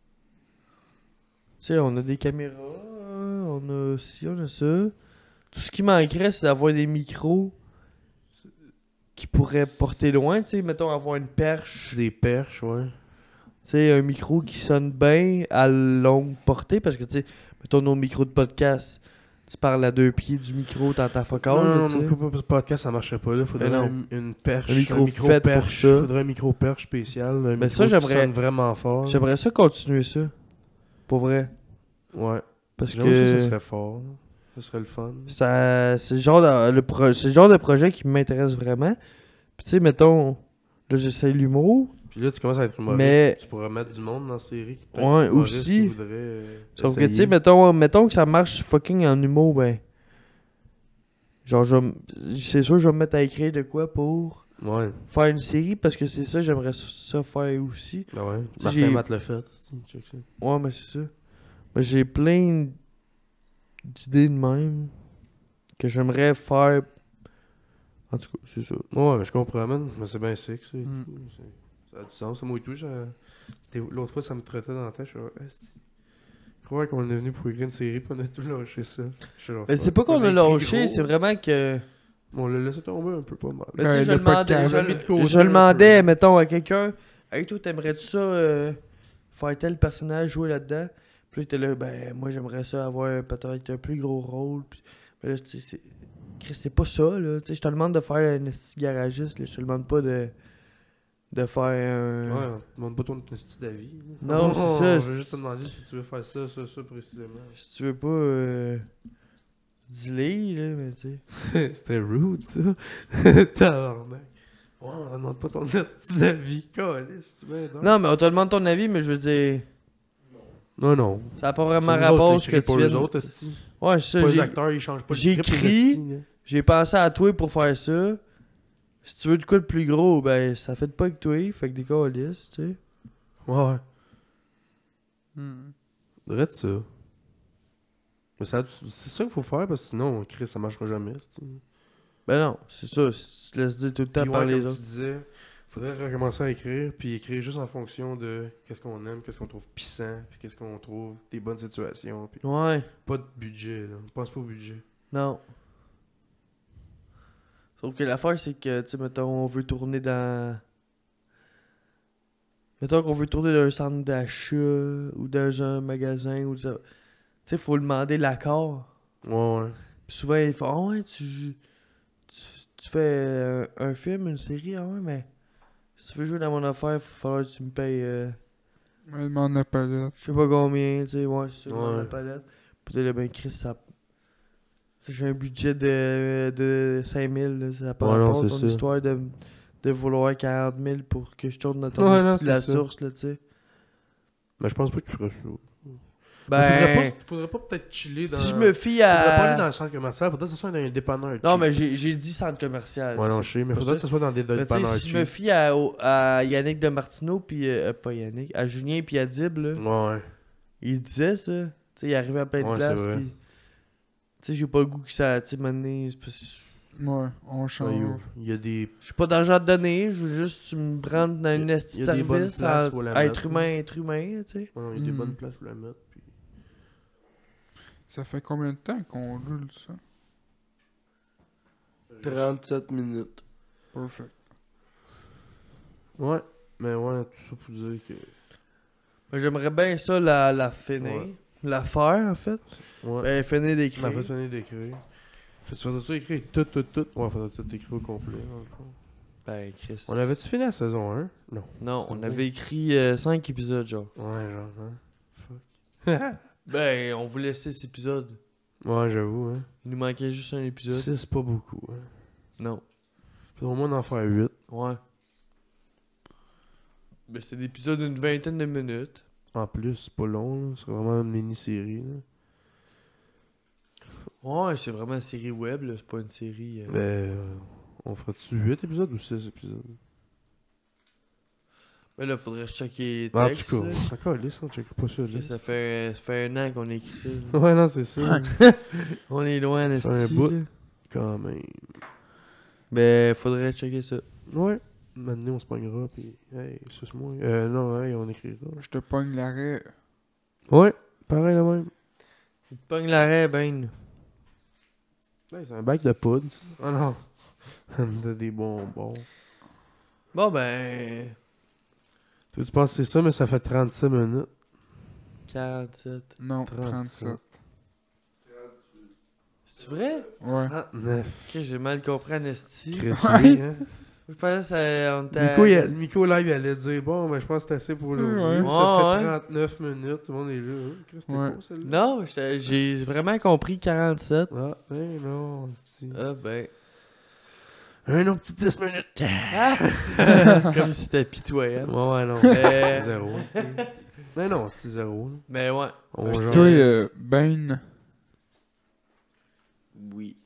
Tu sais, on a des caméras, on a ci, on a ça. Tout ce qui manquerait, c'est d'avoir des micros qui pourraient porter loin, tu sais, mettons avoir une perche, Des perches, ouais. tu sais, un micro qui sonne bien à longue portée, parce que tu sais, mettons nos micros de podcast, tu parles à deux pieds du micro dans ta focale, non, là, non, tu sais. non, pas, pas, pas, podcast, ça marcherait pas là. Faudrait Mais non. une, une perche. Un micro fait pour perche. ça. Faudrait un micro perche spécial. Un Mais micro ça, qui j'aimerais- sonne vraiment fort. J'aimerais ça continuer ça, pour vrai, Ouais. parce J'avoue que que... ça serait fort. là. Ça serait le fun. Ça, c'est le genre de, le pro- c'est le genre de projet qui m'intéresse vraiment. Puis tu sais, mettons, là j'essaie l'humour, Puis là, tu commences à être humoriste. Mais- Tu pourrais mettre du monde dans la série. qui- Ouais, peut-être humoriste aussi. qui voudrait, euh, sauf que tu sais, essayer. mettons, mettons que ça marche fucking en humour, ben... Genre, je vais m- c'est sûr je vais me mettre à écrire de quoi pour Ouais. faire une série, parce que c'est ça, j'aimerais ça faire aussi. Ah ouais. sais, Martin j'ai- Matt le fait. Check ça. Ouais, mais c'est ça. Mais j'ai plein d'idées de même que j'aimerais faire... En tout cas, c'est ça. Ouais, mais je comprends, man. Mais c'est bien sick, ça. et Mm. tout. C'est- Ça a du sens, moi et tout. je- t'es- L'autre fois, ça me trottait dans la tête. Je suis genre, Asti. Je crois qu'on est venu pour écrire une série, puis on a tout lâché ça. Je suis genre, Mais c'est fuck. pas qu'on On a écrit lâché, gros. c'est vraiment que. On l'a laissé tomber un peu pas mal. Mais tu sais, Ben, je le demandais, podcast. je, On l'a mis de côté je un demandais, peu. mettons, à quelqu'un, hey, toi, t'aimerais-tu ça euh, faire tel personnage, jouer là-dedans? Puis là, il était là, ben, moi, j'aimerais ça avoir peut-être un plus gros rôle. Puis, mais là, tu sais, c'est. Chris, c'est pas ça, là. Tu sais, je te demande de faire un petit garagiste, là. Je te demande pas de. de faire un. Ouais, on te demande pas ton style d'avis. Non, Oh, c'est ça. Je vais juste te demander si tu veux faire ça, ça, ça précisément. Si tu veux pas. Euh, delay, là, mais tu sais. C'était rude, ça. Tabarnak. Ouais, on te demande pas ton style d'avis. Calisse, tu veux. Non, mais on te demande ton avis, mais je veux dire. Non, non. Ça n'a pas vraiment C'est nous rapport autres à qui ce que écrit tu pour viens les de- autres, esti. Ouais, c'est ça. Pas les j'ai- acteurs, ils changent pas le j'ai script, les écrit- esti, là. J'ai pensé à toi pour faire ça. Si tu veux de quoi de plus gros, ben ça fait pas avec toi, fait que des câlisses, tu sais. Ouais, ouais. Hmm. Drette ça. Mais ça a du- c'est ça qu'il faut faire parce que sinon, Chris, ça marchera jamais. esti. Ben non, c'est ça. Si tu te laisses dire tout le temps Puis par ouais, les comme autres. tu disais, faudrait recommencer à écrire, puis écrire juste en fonction de qu'est-ce qu'on aime, qu'est-ce qu'on trouve pissant, puis qu'est-ce qu'on trouve des bonnes situations, puis Ouais, pas de budget, là. On pense pas au budget. non. Sauf que l'affaire, c'est que, tu sais, mettons, on veut tourner dans. Mettons qu'on veut tourner dans un centre d'achat ou dans un magasin ou ça. Tu sais, faut demander l'accord. Ouais, ouais. Puis souvent, ils font, ah ouais, tu, tu, tu fais un, un film, une série, ah ouais, mais si tu veux jouer dans mon affaire, il va falloir que tu me payes, euh, Ouais, demande la palette. je sais pas combien, tu sais, ouais, c'est ça, Ouais. la palette. Puis là, ben, Chris, ça. Tu sais, j'ai un budget de, de cinq mille, là, ça n'a pas Ouais, non, rapport c'est ton ça. histoire de, de vouloir quarante mille pour que je tourne dans ton Ouais, outil non, de la c'est ça. source, là, tu sais. Mais je pense pas que tu ferais ça. Ben, faudrait pas, faudrait pas peut-être chiller dans. si je me fie Faudrait pas aller à. dans le centre commercial, faudrait que ce soit dans un dépanneur. Non, cheap. mais j'ai j'ai dit centre commercial. Ouais, non, tu sais. je sais, mais Pour faudrait ça. que ce soit dans des Mais tu sais, dépanneurs. si je me cheap. fie à, au- à Yannick de Martineau, puis euh, pas Yannick, à Julien puis à Dib, là, Ouais, ouais. il disait ça. Tu sais, il arrivait à plein de Ouais, places, c'est vrai. puis. Tu sais, j'ai pas le goût que ça. Tu sais, maintenant, c'est parce- Ouais, on change. Ouais, yo, il y a des. j'ai pas d'argent à te donner, je veux juste que tu me prendes dans une esti il y a des bonnes service places à, où la à être mettre, humain, être humain, tu sais. Ouais, il y a des Hmm. bonnes places pour la mettre. Puis... Ça fait combien de temps qu'on roule ça? trente-sept minutes. Perfect. Ouais, mais ouais, tout ça pour dire que. Mais j'aimerais bien ça la, la finir. Ouais. La faire, en fait. Ouais. Ben, finir Il d'écrire. m'a fait finir d'écrire. Tu faudrait-tu écrire tout, tout, tout? Ouais, faudrait tout écrire au complet. dans le fond. Ben, Chris. On avait-tu fini la saison un? Non. Non, on Ouais. avait écrit cinq épisodes, genre. Ouais, genre, hein. Fuck. Ben, on voulait six épisodes. Ouais, j'avoue, hein. Il nous manquait juste un épisode. six, c'est pas beaucoup, hein. Non. Faudrait au moins en faire huit. Ouais. Ben, c'était des épisodes d'une vingtaine de minutes. En plus, c'est pas long, là. C'est vraiment une mini-série, là. Ouais, c'est vraiment une série web, là. C'est pas une série. euh, Ben, euh, on ferait-tu huit épisodes ou six épisodes? Ben là, faudrait checker les En textes. tout cas, là. c'est encore lisse, on check pas ça, Chris, lisse. ça fait, ça fait un an qu'on a écrit ça. là. Ouais, non, c'est ça. On est loin, un esti, bout. là. Quand même. Ben, faudrait checker ça. Ouais. Maintenant, on se pognera, pis hey, suce-moi. Euh, non, hey, on écrira. Je te pogne l'arrêt. Ouais, pareil, la même. Il te pogne l'arrêt, ben. Hey, c'est un bac de poudre. ça. Ah non. Ça me donne des bonbons. Bon, ben. Tu penses que c'est ça, mais ça fait trente-six minutes. quarante-sept. Non, trente-sept. trente-sept. C'est vrai? Ouais. trente-neuf. Ok, j'ai mal compris, Anesti. Chris, oui, hein. Je pensais que ça. On était. Nico, il a- Nico live, il allait dire bon, ben je pense que c'est assez pour aujourd'hui. Ouais. Ça Ouais, fait ouais. trente-neuf minutes, tout le monde est là. Hein. Chris, c'était Ouais. cool, celle-là. Non, j'étais- j'ai vraiment compris quarante-sept. Ah, ben non, c'est Ah, ben. un autre petit dix minutes. Ah! Comme si c'était pitoyable. Ouais, ouais, non. Euh, Zéro. Ben non, c'était zéro. là. Mais ouais. On Puis genre- Toi, euh, Ben, Oui.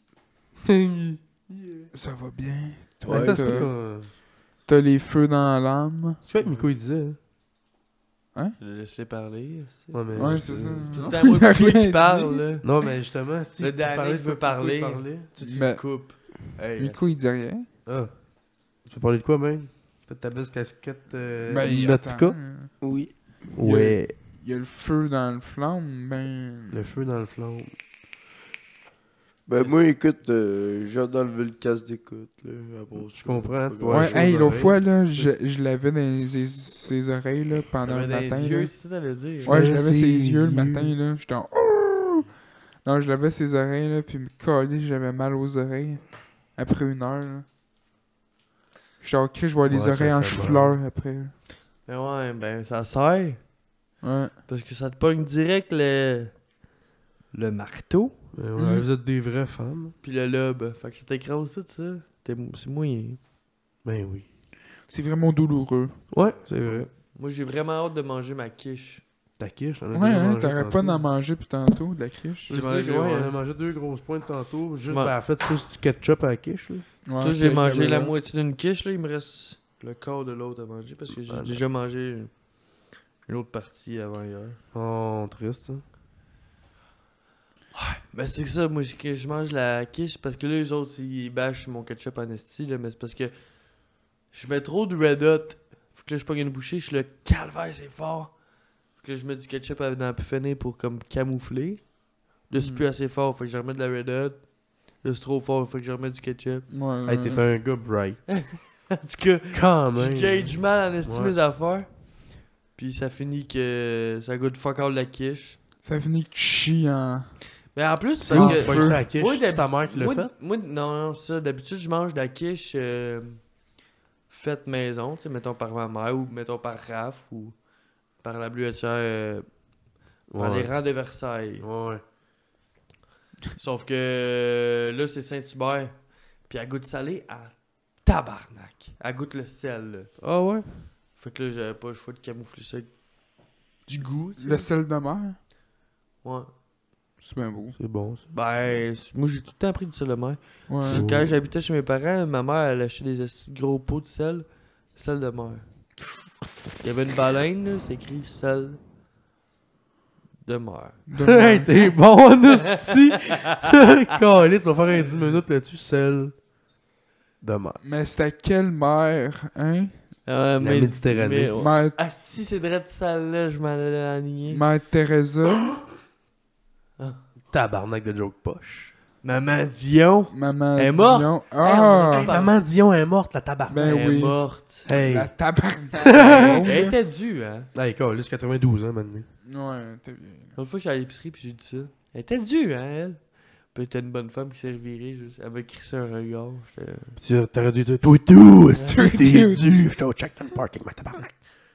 ça va bien. Ouais, Toi, attends, c'est pas t'as qu'on- t'as les feux dans l'âme. c'est quoi que Nico il disait? Hein? Je l'ai laissé parler. c'est- Ouais, mais Ouais, je- c'est ça. Tout le Non, temps, moi, il a plutôt rien qui parle, dit. là. Non, mais justement, si Le tu Danny parlais, veut faut- faut parler. parler. Tu, tu Mais- le coupes. Hey, Nico, il dit rien. Ah. Tu veux parler de quoi, même? T'as ta belle casquette euh, Ben, Nautica? attends, Oui. Ouais. il y a le feu dans le flamme, ben... Le feu dans le flambe. Ben, moi, écoute, euh, j'ai hâte d'enlever le casque d'écoute, là. après Je ça, comprends, pas faut grand- Ouais, Ouais, chose hey, l'autre oreille. fois, là, je, je l'avais dans ses, ses oreilles, là, pendant Dans le matin, les là. yeux, c'est ça que t'allais dire. Ouais, je Ouais, l'avais ses ses yeux le yeux. matin, là. J'étais en... Oh! Non, je l'avais ses oreilles, là, puis me coller, j'avais mal aux oreilles. Après une heure, là. J'étais en cri, je vois les Ouais, ça oreilles en fait mal. chou-fleur après. Mais ouais, ben ça sert. Ouais. Parce que ça te pogne direct le. Le marteau. Euh, ouais, Mm. Vous êtes des vraies femmes. Puis le lobe. Fait que ça t'écrase tout ça. T'es- C'est moyen. Ben oui. C'est vraiment douloureux. Ouais, c'est vrai. Moi j'ai vraiment hâte de manger ma quiche. Ta quiche, on a Ouais, déjà hein, mangé t'aurais tantôt. pas d'en manger puis tantôt, de la quiche. Je J'ai sais mangé, que, ouais, ouais. on a mangé deux grosses pointes tantôt. Juste, Ouais. ben, en fait, c'est plus du ketchup à la quiche. Là. Ouais, Toi, j'ai puis mangé avec la le- moitié d'une quiche, là, il me reste le quart de l'autre à manger parce que j'ai Ah, déjà mangé une autre partie avant hier. Oh, triste, ça. Ben c'est que ça, moi c'est que je mange la quiche parce que là les autres ils bâchent mon ketchup en esti là, mais c'est parce que je mets trop de Red Hot. Faut que là je pogne une bouchée, je suis le calvaire c'est fort. Faut que là je mets du ketchup dans la buffet pour comme camoufler. Là c'est Mm. plus assez fort, faut que je remette de la Red Hot. Là c'est trop fort, faut que je remette du ketchup. Ouais, Hey, t'es un gars bright. En tout cas, Quand je même. gage mal en esti Ouais. mes affaires. Puis ça finit que ça goûte fuck all la quiche. Ça finit que tu chies en... Mais en plus, C'est parce où que tu pognes ça à la quiche? Moi, C'est ta mère qui l'a moi, fait? moi, non, non, c'est ça. D'habitude, je mange de la quiche euh, faite maison, tu sais, mettons par ma mère ou mettons par Raph ou par la bluetière euh, par les Ouais. rangs de Versailles. Ouais. Sauf que euh, là, c'est Saint-Hubert. Puis elle goûte salé à tabarnak. Elle goûte le sel. Là. Ah ouais? Fait que là, j'avais pas le choix de camoufler ça avec du goût. tu sais. Le sel de mer. Ouais. C'est bien beau. C'est bon, ça. Ben, c- moi, j'ai tout le temps pris du sel de mer. Ouais. Ouais. Quand j'habitais chez mes parents, ma mère, elle achetait des esti de gros pots de sel. Sel de mer. Il y avait une baleine, là, c'était écrit sel de mer. De Hey, mer. t'es bon, hostie! Caliste, on va faire un dix minutes là-dessus, celle de mer. Mais c'était quelle mer, hein? Euh, mais- Méditerranée. mais- Mère, Asti, c'est de cette salle-là, je m'en allais aligner. Mère Teresa, Tabarnak de joke poche. Maman Dion. Maman Elle est morte. Dion. Hey, on Ah! a Hey, pas- maman Dion est morte, la tabarnak. Ben Elle est oui. morte. Hey, La tabarnak. Elle était due, hein. hey, Caliste, quatre-vingt-douze ans maintenant. Ouais, t'es bien. L'autre fois, je suis à l'épicerie puis j'ai dit ça. Elle était due, hein, elle. Puis elle était une bonne femme qui s'est revirée. Juste... Elle m'a crissé un regard. J'étais- Puis tu- t'aurais dû dire, toi tout, Toi esti, t'es tout. dû. J'étais au check dans le parking, ma tabarnak.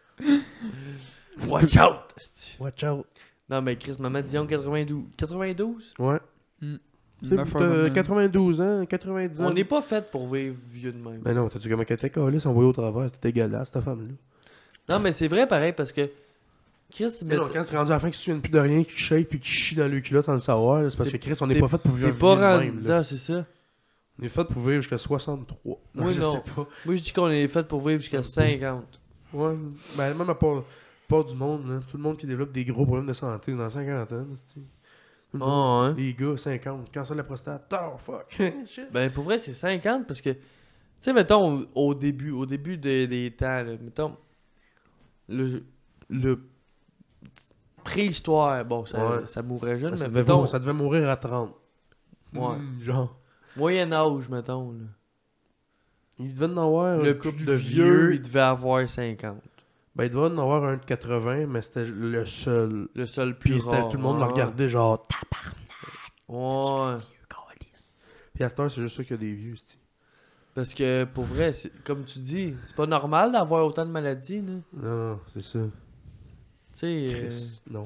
Watch out! esti. Watch out. Non, mais Chris, maman Dion, quatre-vingt-douze. quatre-vingt-douze? Ouais. Une C'est- affaire de t'as même. quatre-vingt-douze ans, quatre-vingt-dix ans. On n'est pas fait pour vivre vieux de même. Mais non, t'as-tu comment qu'elle était caliste, envoyée au travers, c'était dégueulasse, cette femme-là. Non, mais c'est vrai pareil parce que. Chris, Mais mais non, quand c'est rendu à la fin qu'ils se souviennent plus de rien, qu'ils shake puis qu'ils chient dans le culotte sans le savoir, là, c'est parce que T'es- Chris, on n'est t'es- pas fait pour vivre t'es pas vieux de rendu même, là. dedans, c'est ça. On est fait pour vivre jusqu'à soixante-trois. Non, Oui, je non. sais pas. Moi, je dis qu'on est fait pour vivre jusqu'à cinquante. Ouais, ben même à part, part du monde, là, tout le monde qui développe des gros problèmes de santé dans cinquante ans, c'est-tu. Tout le monde. Oh, hein. Les gars, cinquante, cancer de la prostate, oh fuck, shit. Ben, pour vrai, c'est cinquante parce que. Tu sais, mettons, au, au début, au début de- des temps, là, mettons. Le. Le. Préhistoire, bon, ça, Ouais. ça mourrait jeune, ça, mais devait mettons. mourir, ça devait mourir à trente. Ouais. Mm, genre. Moyen-Âge, mettons. Là. Il devait en avoir Le un couple plus de vieux, vieux. il devait avoir cinquante. Ben, il devait en avoir un de quatre-vingts, mais c'était le seul. Le seul plus Puis c'était- rare. tout le monde le ouais. regardait genre. Ouais. Puis à cette heure, c'est juste ça qu'il y a des vieux, c'ti. Parce que pour vrai, c'est- comme tu dis, c'est pas normal d'avoir autant de maladies, là. Non, non, c'est ça. Tu sais. euh, Chris, non.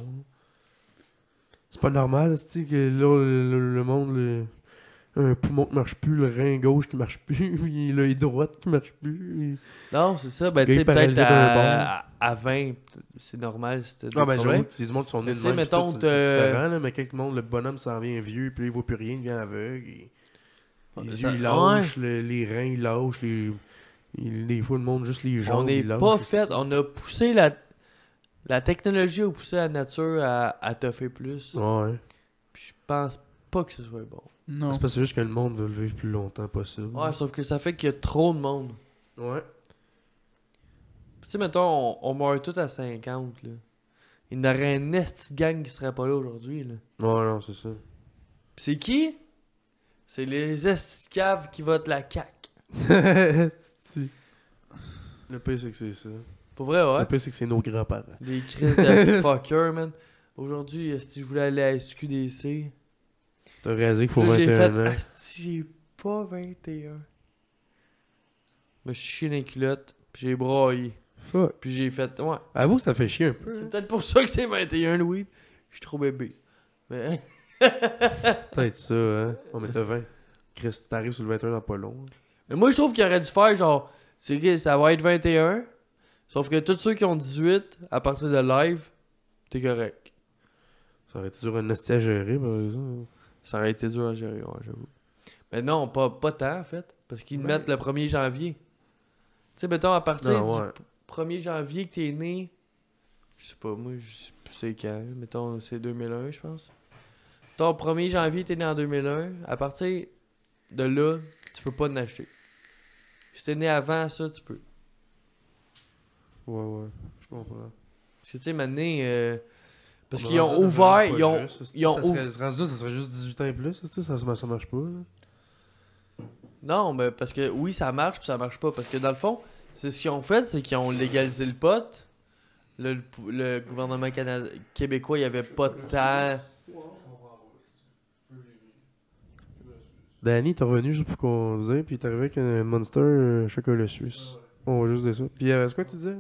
C'est pas normal, c'ti, que là, le, le- le monde, le- un poumon qui marche plus, le rein gauche qui marche plus, puis l'œil droit qui marche plus. Non, c'est ça. Ben, Le tu sais, gars, il peut-être paralysé d'un à, à vingt, c'est normal. C'était Ah, ben, j'avoue que c'est du monde qui sont nés Mais de tu sais, même, pis mettons, tout, c'est c'est t'as- différent, là, mais quelqu'un monde, le bonhomme s'en vient vieux, puis là, il voit plus rien, il devient aveugle. et- Les Ça- yeux, ils lâchent, le- les reins, ils lâchent, les... il- des fois, le monde, juste les jambes, On n'est ils lâchent, pas c'est fait. ça. On a poussé la. La technologie a poussé la nature à, à te faire plus. Ouais. Puis je pense pas que ce soit bon. Non. C'est parce que c'est juste que le monde veut le vivre plus longtemps possible. Ouais, sauf que ça fait qu'il y a trop de monde. Ouais. Tu sais, mettons, on, on meurt tous à cinquante, là. Il y en aurait un esti de gang qui serait pas là aujourd'hui, là. Non, non, c'est ça. Pis c'est qui? C'est les escaves qui votent la C A Q. Le pire, c'est que c'est ça. Pour vrai, ouais. Le pire, c'est que c'est nos grands-parents. Des crises de fucker, man. Aujourd'hui, si je voulais aller à S Q D C, T'as réalisé qu'il faut là, j'ai fait, vingt et un ans. asti, j'ai pas vingt et un. Je me suis chié dans les culottes, pis j'ai braillé. Fuck. Puis j'ai fait, ouais. Avoue, ça fait chier un peu. C'est peut-être pour ça que c'est vingt et un, Louis. Je suis trop bébé. Mais. Peut-être ça, hein. On met vingt. Chris, t'arrives sur le vingt et un dans pas long. Mais moi, je trouve qu'il aurait dû faire genre, c'est que ça va être vingt et un, sauf que tous ceux qui ont dix-huit, à partir de live, t'es correct. Ça aurait été dur un esti à gérer, par exemple. Ça aurait été dur à gérer, ouais, j'avoue. Mais non, pas, pas tant, en fait, parce qu'ils Ben- mettent le premier janvier. Tu sais, mettons, à partir Non, du ouais. premier janvier que t'es né, je sais pas, moi, je sais plus c'est quand, mettons, c'est deux mille un, je pense. Ton premier janvier, t'es né en deux mille un, à partir de là, tu peux pas en acheter. Si t'es né avant ça, tu peux. Ouais, ouais. Je comprends. Parce que tu sais, maintenant, euh, parce On qu'ils a ont rendu là, ça ouvert, serait juste ils ont, pas juste, ça, ils ont ça ouv- serait, rendu là, ça serait juste dix-huit ans et plus, ça, ça, ça, ça marche pas. Là. Non, mais parce que oui, ça marche, puis ça marche pas. Parce que dans le fond, c'est ce qu'ils ont fait, c'est qu'ils ont légalisé le pot. Le, le, le gouvernement canadien, québécois, il y avait pas de temps. Danny, t'es revenu juste pour qu'on dise, puis t'es arrivé avec un Monster euh, chocolat suisse. On va juste dire ça. Puis, euh, c'est quoi que tu disais?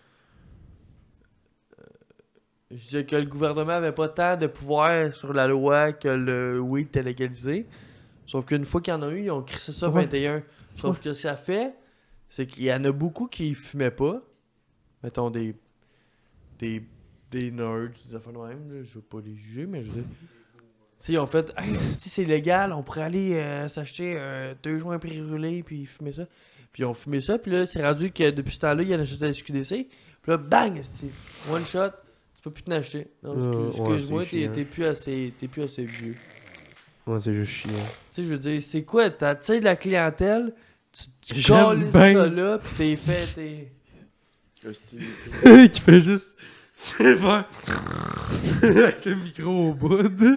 Je disais que le gouvernement avait pas tant de pouvoir sur la loi que le weed était légalisé. Sauf qu'une fois qu'il y en a eu, ils ont crissé ça Ouais. vingt et un. Sauf que ça fait, c'est qu'il y en a beaucoup qui fumaient pas. Mettons des. Des. Des nerds, des affaires de même. Là. Je veux pas les juger, mais je veux dire. Tu sais, ils ont fait, hey, si c'est légal, on pourrait aller euh, s'acheter euh, deux joints pré-roulés puis fumer ça. Puis ils ont fumé ça, puis là, c'est rendu que depuis ce temps-là, il y en a acheté à la S Q D C. Puis là, bang, esti, one shot, tu peux plus t'en acheter. Non, Euh, excuse- ouais, excuse-moi, c'est t'es, chiant. t'es plus assez, t'es plus assez vieux. Ouais, c'est juste chiant. Tu sais, je veux dire, c'est quoi, t'as, tu sais, de la clientèle, tu, tu J'aime colles bien. ça là, puis t'es fait, t'es... Qui fait juste. C'est vrai. Avec le micro au bout. de-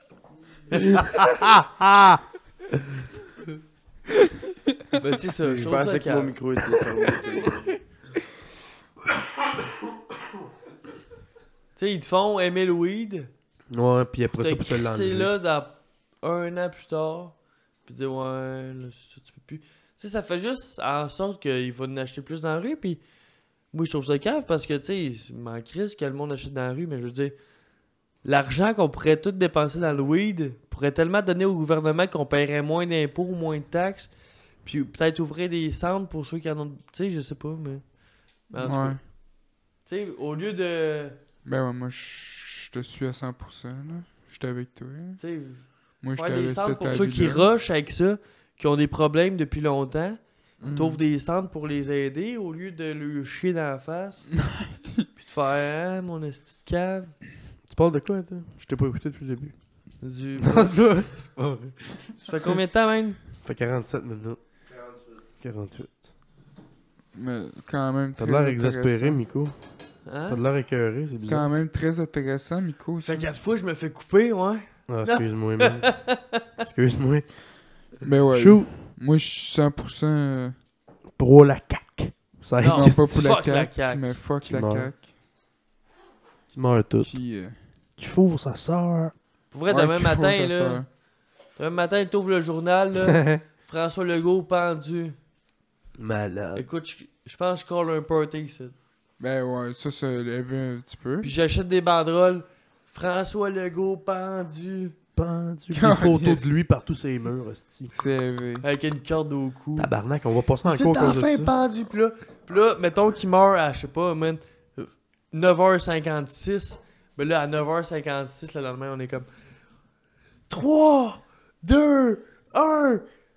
Ben c'est ça, je Je trouve ça pensais que mon calme. micro était fermé. Tu sais, ils te font aimer le weed, Ouais, puis après ça, t'as pour te crissé l'enlever. là dans un an plus tard, puis dire ouais, là, ça, tu peux plus. Tu sais, ça fait juste en sorte qu'il va en acheter plus dans la rue, puis moi je trouve ça cave parce que, tu sais, c'est m'en crise que le monde achète dans la rue, mais je veux dire, l'argent qu'on pourrait tout dépenser dans le weed pourrait tellement donner au gouvernement qu'on paierait moins d'impôts, moins de taxes, puis peut-être ouvrir des centres pour ceux qui en ont. Tu sais, je sais pas, mais. mais en tout cas, Ouais. tu sais, au lieu de. Ben ouais, moi, je je te suis à cent pour cent, là. J'étais avec toi. Tu sais, Moi, je faire des t'avais centres cet pour ceux qui avis-là. rushent avec ça, qui ont des problèmes depuis longtemps. Mm. T'ouvres des centres pour les aider au lieu de lui chier dans la face. Puis de faire, hein, mon esti de cave. Tu parles de quoi, toi? Je t'ai pas écouté depuis le début. Du... Non, c'est pas vrai. C'est pas vrai. Ça fait combien de temps, man? Ça fait quarante-sept minutes. quarante-huit. Mais quand même T'as très de l'air exaspéré, intéressant. Miko. Hein? T'as de l'air écœuré, c'est bizarre. Quand même très intéressant, Miko. Fait ça. quatre fois, je me fais couper, ouais. Ah, excuse-moi, man. Excuse-moi. Ben ouais. Chou. Moi, je suis cent pour cent... euh, Pour la caque. Ça Non, Non, pas pour la fuck la C A Q, CAQ. mais fuck Qui la meurt. C A Q. Qui meurt tout. Qui... euh, Qui fourre sa sœur. Pour vrai, ouais, demain qui matin, faut, ça là. sert. Demain matin, t'ouvres le journal, là. François Legault pendu. Malade. Écoute, je, je pense que je colle un party ici. Ben ouais, ça, ça lève un petit peu. Puis j'achète des banderoles. François Legault pendu. Pendu. Des Oh, photos yes. de lui par tous ses murs, hostie. C'est élevé. Avec une corde au cou. Tabarnak, on va passer en C'est cours à cause de enfin ça. pendu. Puis là, puis là, mettons qu'il meurt à, je sais pas, man, neuf heures cinquante-six. Mais là, à neuf heures cinquante-six, le lendemain, on est comme trois, deux, un,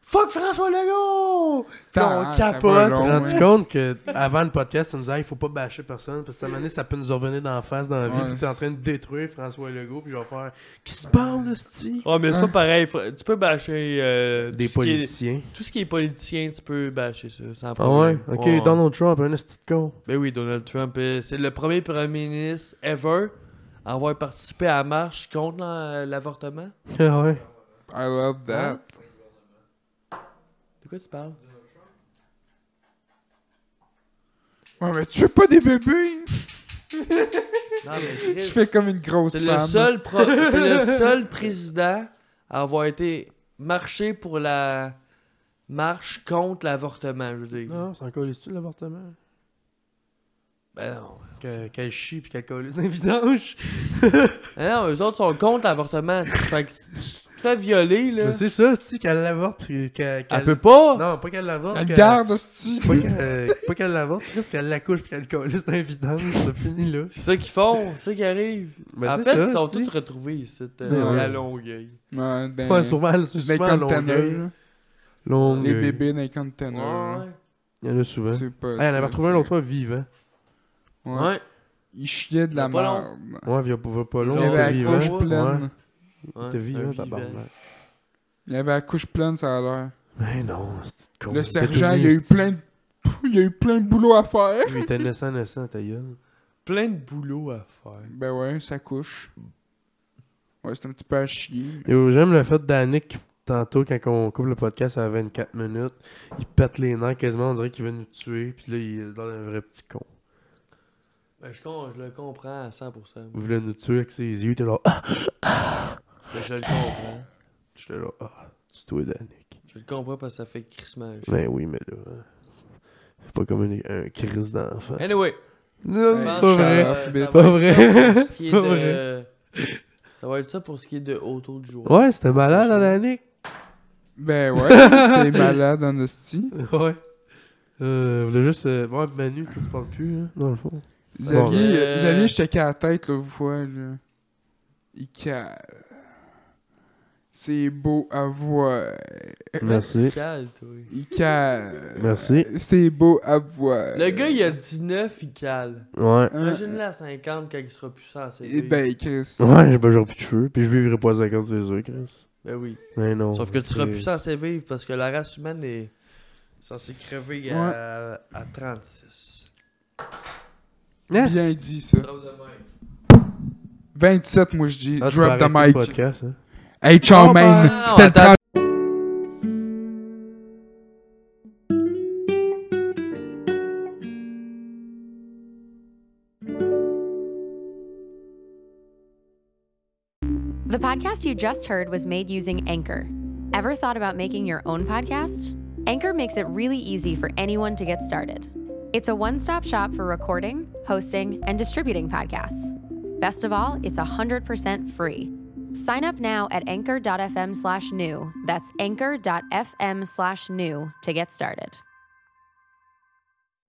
Fuck François Legault! Tant, on ça va capote. long, Tu t'es rendu ouais. compte que avant le podcast, tu nous disais, il faut pas bâcher personne, parce que à un moment donné, ça peut nous revenir d'en face dans la vie, Ouais, puis t'es en c'est- train de détruire François Legault, puis je vais faire, qui se parle, esti? Oh, mais c'est Hein? pas pareil. Faut- Tu peux bâcher euh, Des tout ce qui est- politiciens. tout ce qui est politicien, tu peux bâcher ça, sans Ah ouais? problème. Ok, Ouais. Donald Trump, un esti de con. Ben oui, Donald Trump, euh, c'est le premier premier ministre ever à avoir participé à la marche contre l'en- l'avortement. Ah ouais? I love that. Hein? De quoi tu parles? Ouais, mais tu fais pas des bébés! Non, mais Je Chris, fais comme une grosse c'est femme. le seul pro- c'est le seul président à avoir été marché pour la marche contre l'avortement, je veux dire. Non, c'est encore les l'avortement. Ben non. Que- Qu'elle chie pis qu'elle colle dans les vidanges. Ben non, eux autres sont contre l'avortement. Fait que si tu te fais violer, là. Mais c'est ça, c'est qu'elle l'avorte pis qu'elle. Elle qu'elle- peut pas! Non, pas qu'elle l'avorte. Elle qu'elle- garde, hostie. Pas qu'elle pas qu'elle l'avorte, parce qu'elle l'accouche pis qu'elle colle dans les vidanges, c'est fini là. C'est ça qu'ils font, c'est ça qui arrive. Ben, en c'est fait, ça, ils sont tu sais. tous retrouvés ici, Ben euh, ouais. à Longueuil. Ouais, dans, Ouais, souvent, c'est dans souvent les à containers, Longueuil. là. Longueuil. Les bébés dans les containers. Ouais. Il y en a souvent. C'est pas Hey, on avait ça, retrouvé un c'est- l'autre fois vivant. Ouais. Ouais. Il chiait de la Il y a pas merde. Ouais, il y a pas, pas long, Il y Non, avait t'es la vivant. couche Ouais. pleine. Ouais, T'es un vivant, vivant. tabarnak. Il y avait la couche pleine, ça a l'air. Mais non, c'est con. Le Il était sergent, tout il y a eu nu, plein de... Il y a eu plein de boulot à faire. Il était naissant, naissant, ta gueule. Plein de boulot à faire. Ben ouais, ça couche. Ouais, c'est un petit peu à chier. Yo, j'aime le fait d'Annick, tantôt, quand on coupe le podcast à vingt-quatre minutes, il pète les nerfs quasiment, on dirait qu'il veut nous tuer, puis là, il est dans un vrai petit con. Ben, je, com- je le comprends à cent pour cent. Il voulait nous tuer avec ses yeux, t'es là, ah! Ben, je le comprends. J'étais là, ah, tu tues d'Annick. Je le comprends parce que ça fait crissement. Ben oui, mais là, c'est pas comme un, un crise d'enfant. Anyway, Non, Hey, c'est je pense pas que vrai. ça- mais ça c'est va pas être vrai. ça pour ce qui est C'est pas de- Ça va être ça pour ce qui est de autour du jour. Ouais, c'était malade, hein, Annick. Ben ouais, c'est malade en hostie. Ouais. Euh, je voulais juste. Euh, ouais, Manu, tu parles plus, hein, dans le fond. Xavier, Euh, Xavier, je checkais la tête l'autre fois, là. Il cale. C'est beau à voir. Merci. Cale, toi. Il cale. Merci. C'est beau à voir. Le gars, il a dix-neuf, il cale. Ouais. Hein? Imagine-le à cinquante quand il sera plus censé. Eh ben, Chris. Ouais, j'ai pas genre plus de cheveux, puis je vivrai pas à cinquante, c'est sûr, Chris. Ben oui. Mais non. Sauf que tu seras c'est- plus censé vivre parce que la race humaine est censée crever à, à trente-six. Hein? Bien dit, ça. Drôle de même. vingt-sept, moi, je dis. Ah, tu Drop peux the arrêter le mic. podcast, hein. Hey, ciao, Oh, man. ben, C'était le attends. trente. The podcast you just heard was made using Anchor. Ever thought about making your own podcast? Anchor makes it really easy for anyone to get started. It's a one-stop shop for recording, hosting, and distributing podcasts. Best of all, it's one hundred percent free. Sign up now at anchor.fm slash new. That's anchor.fm slash new to get started.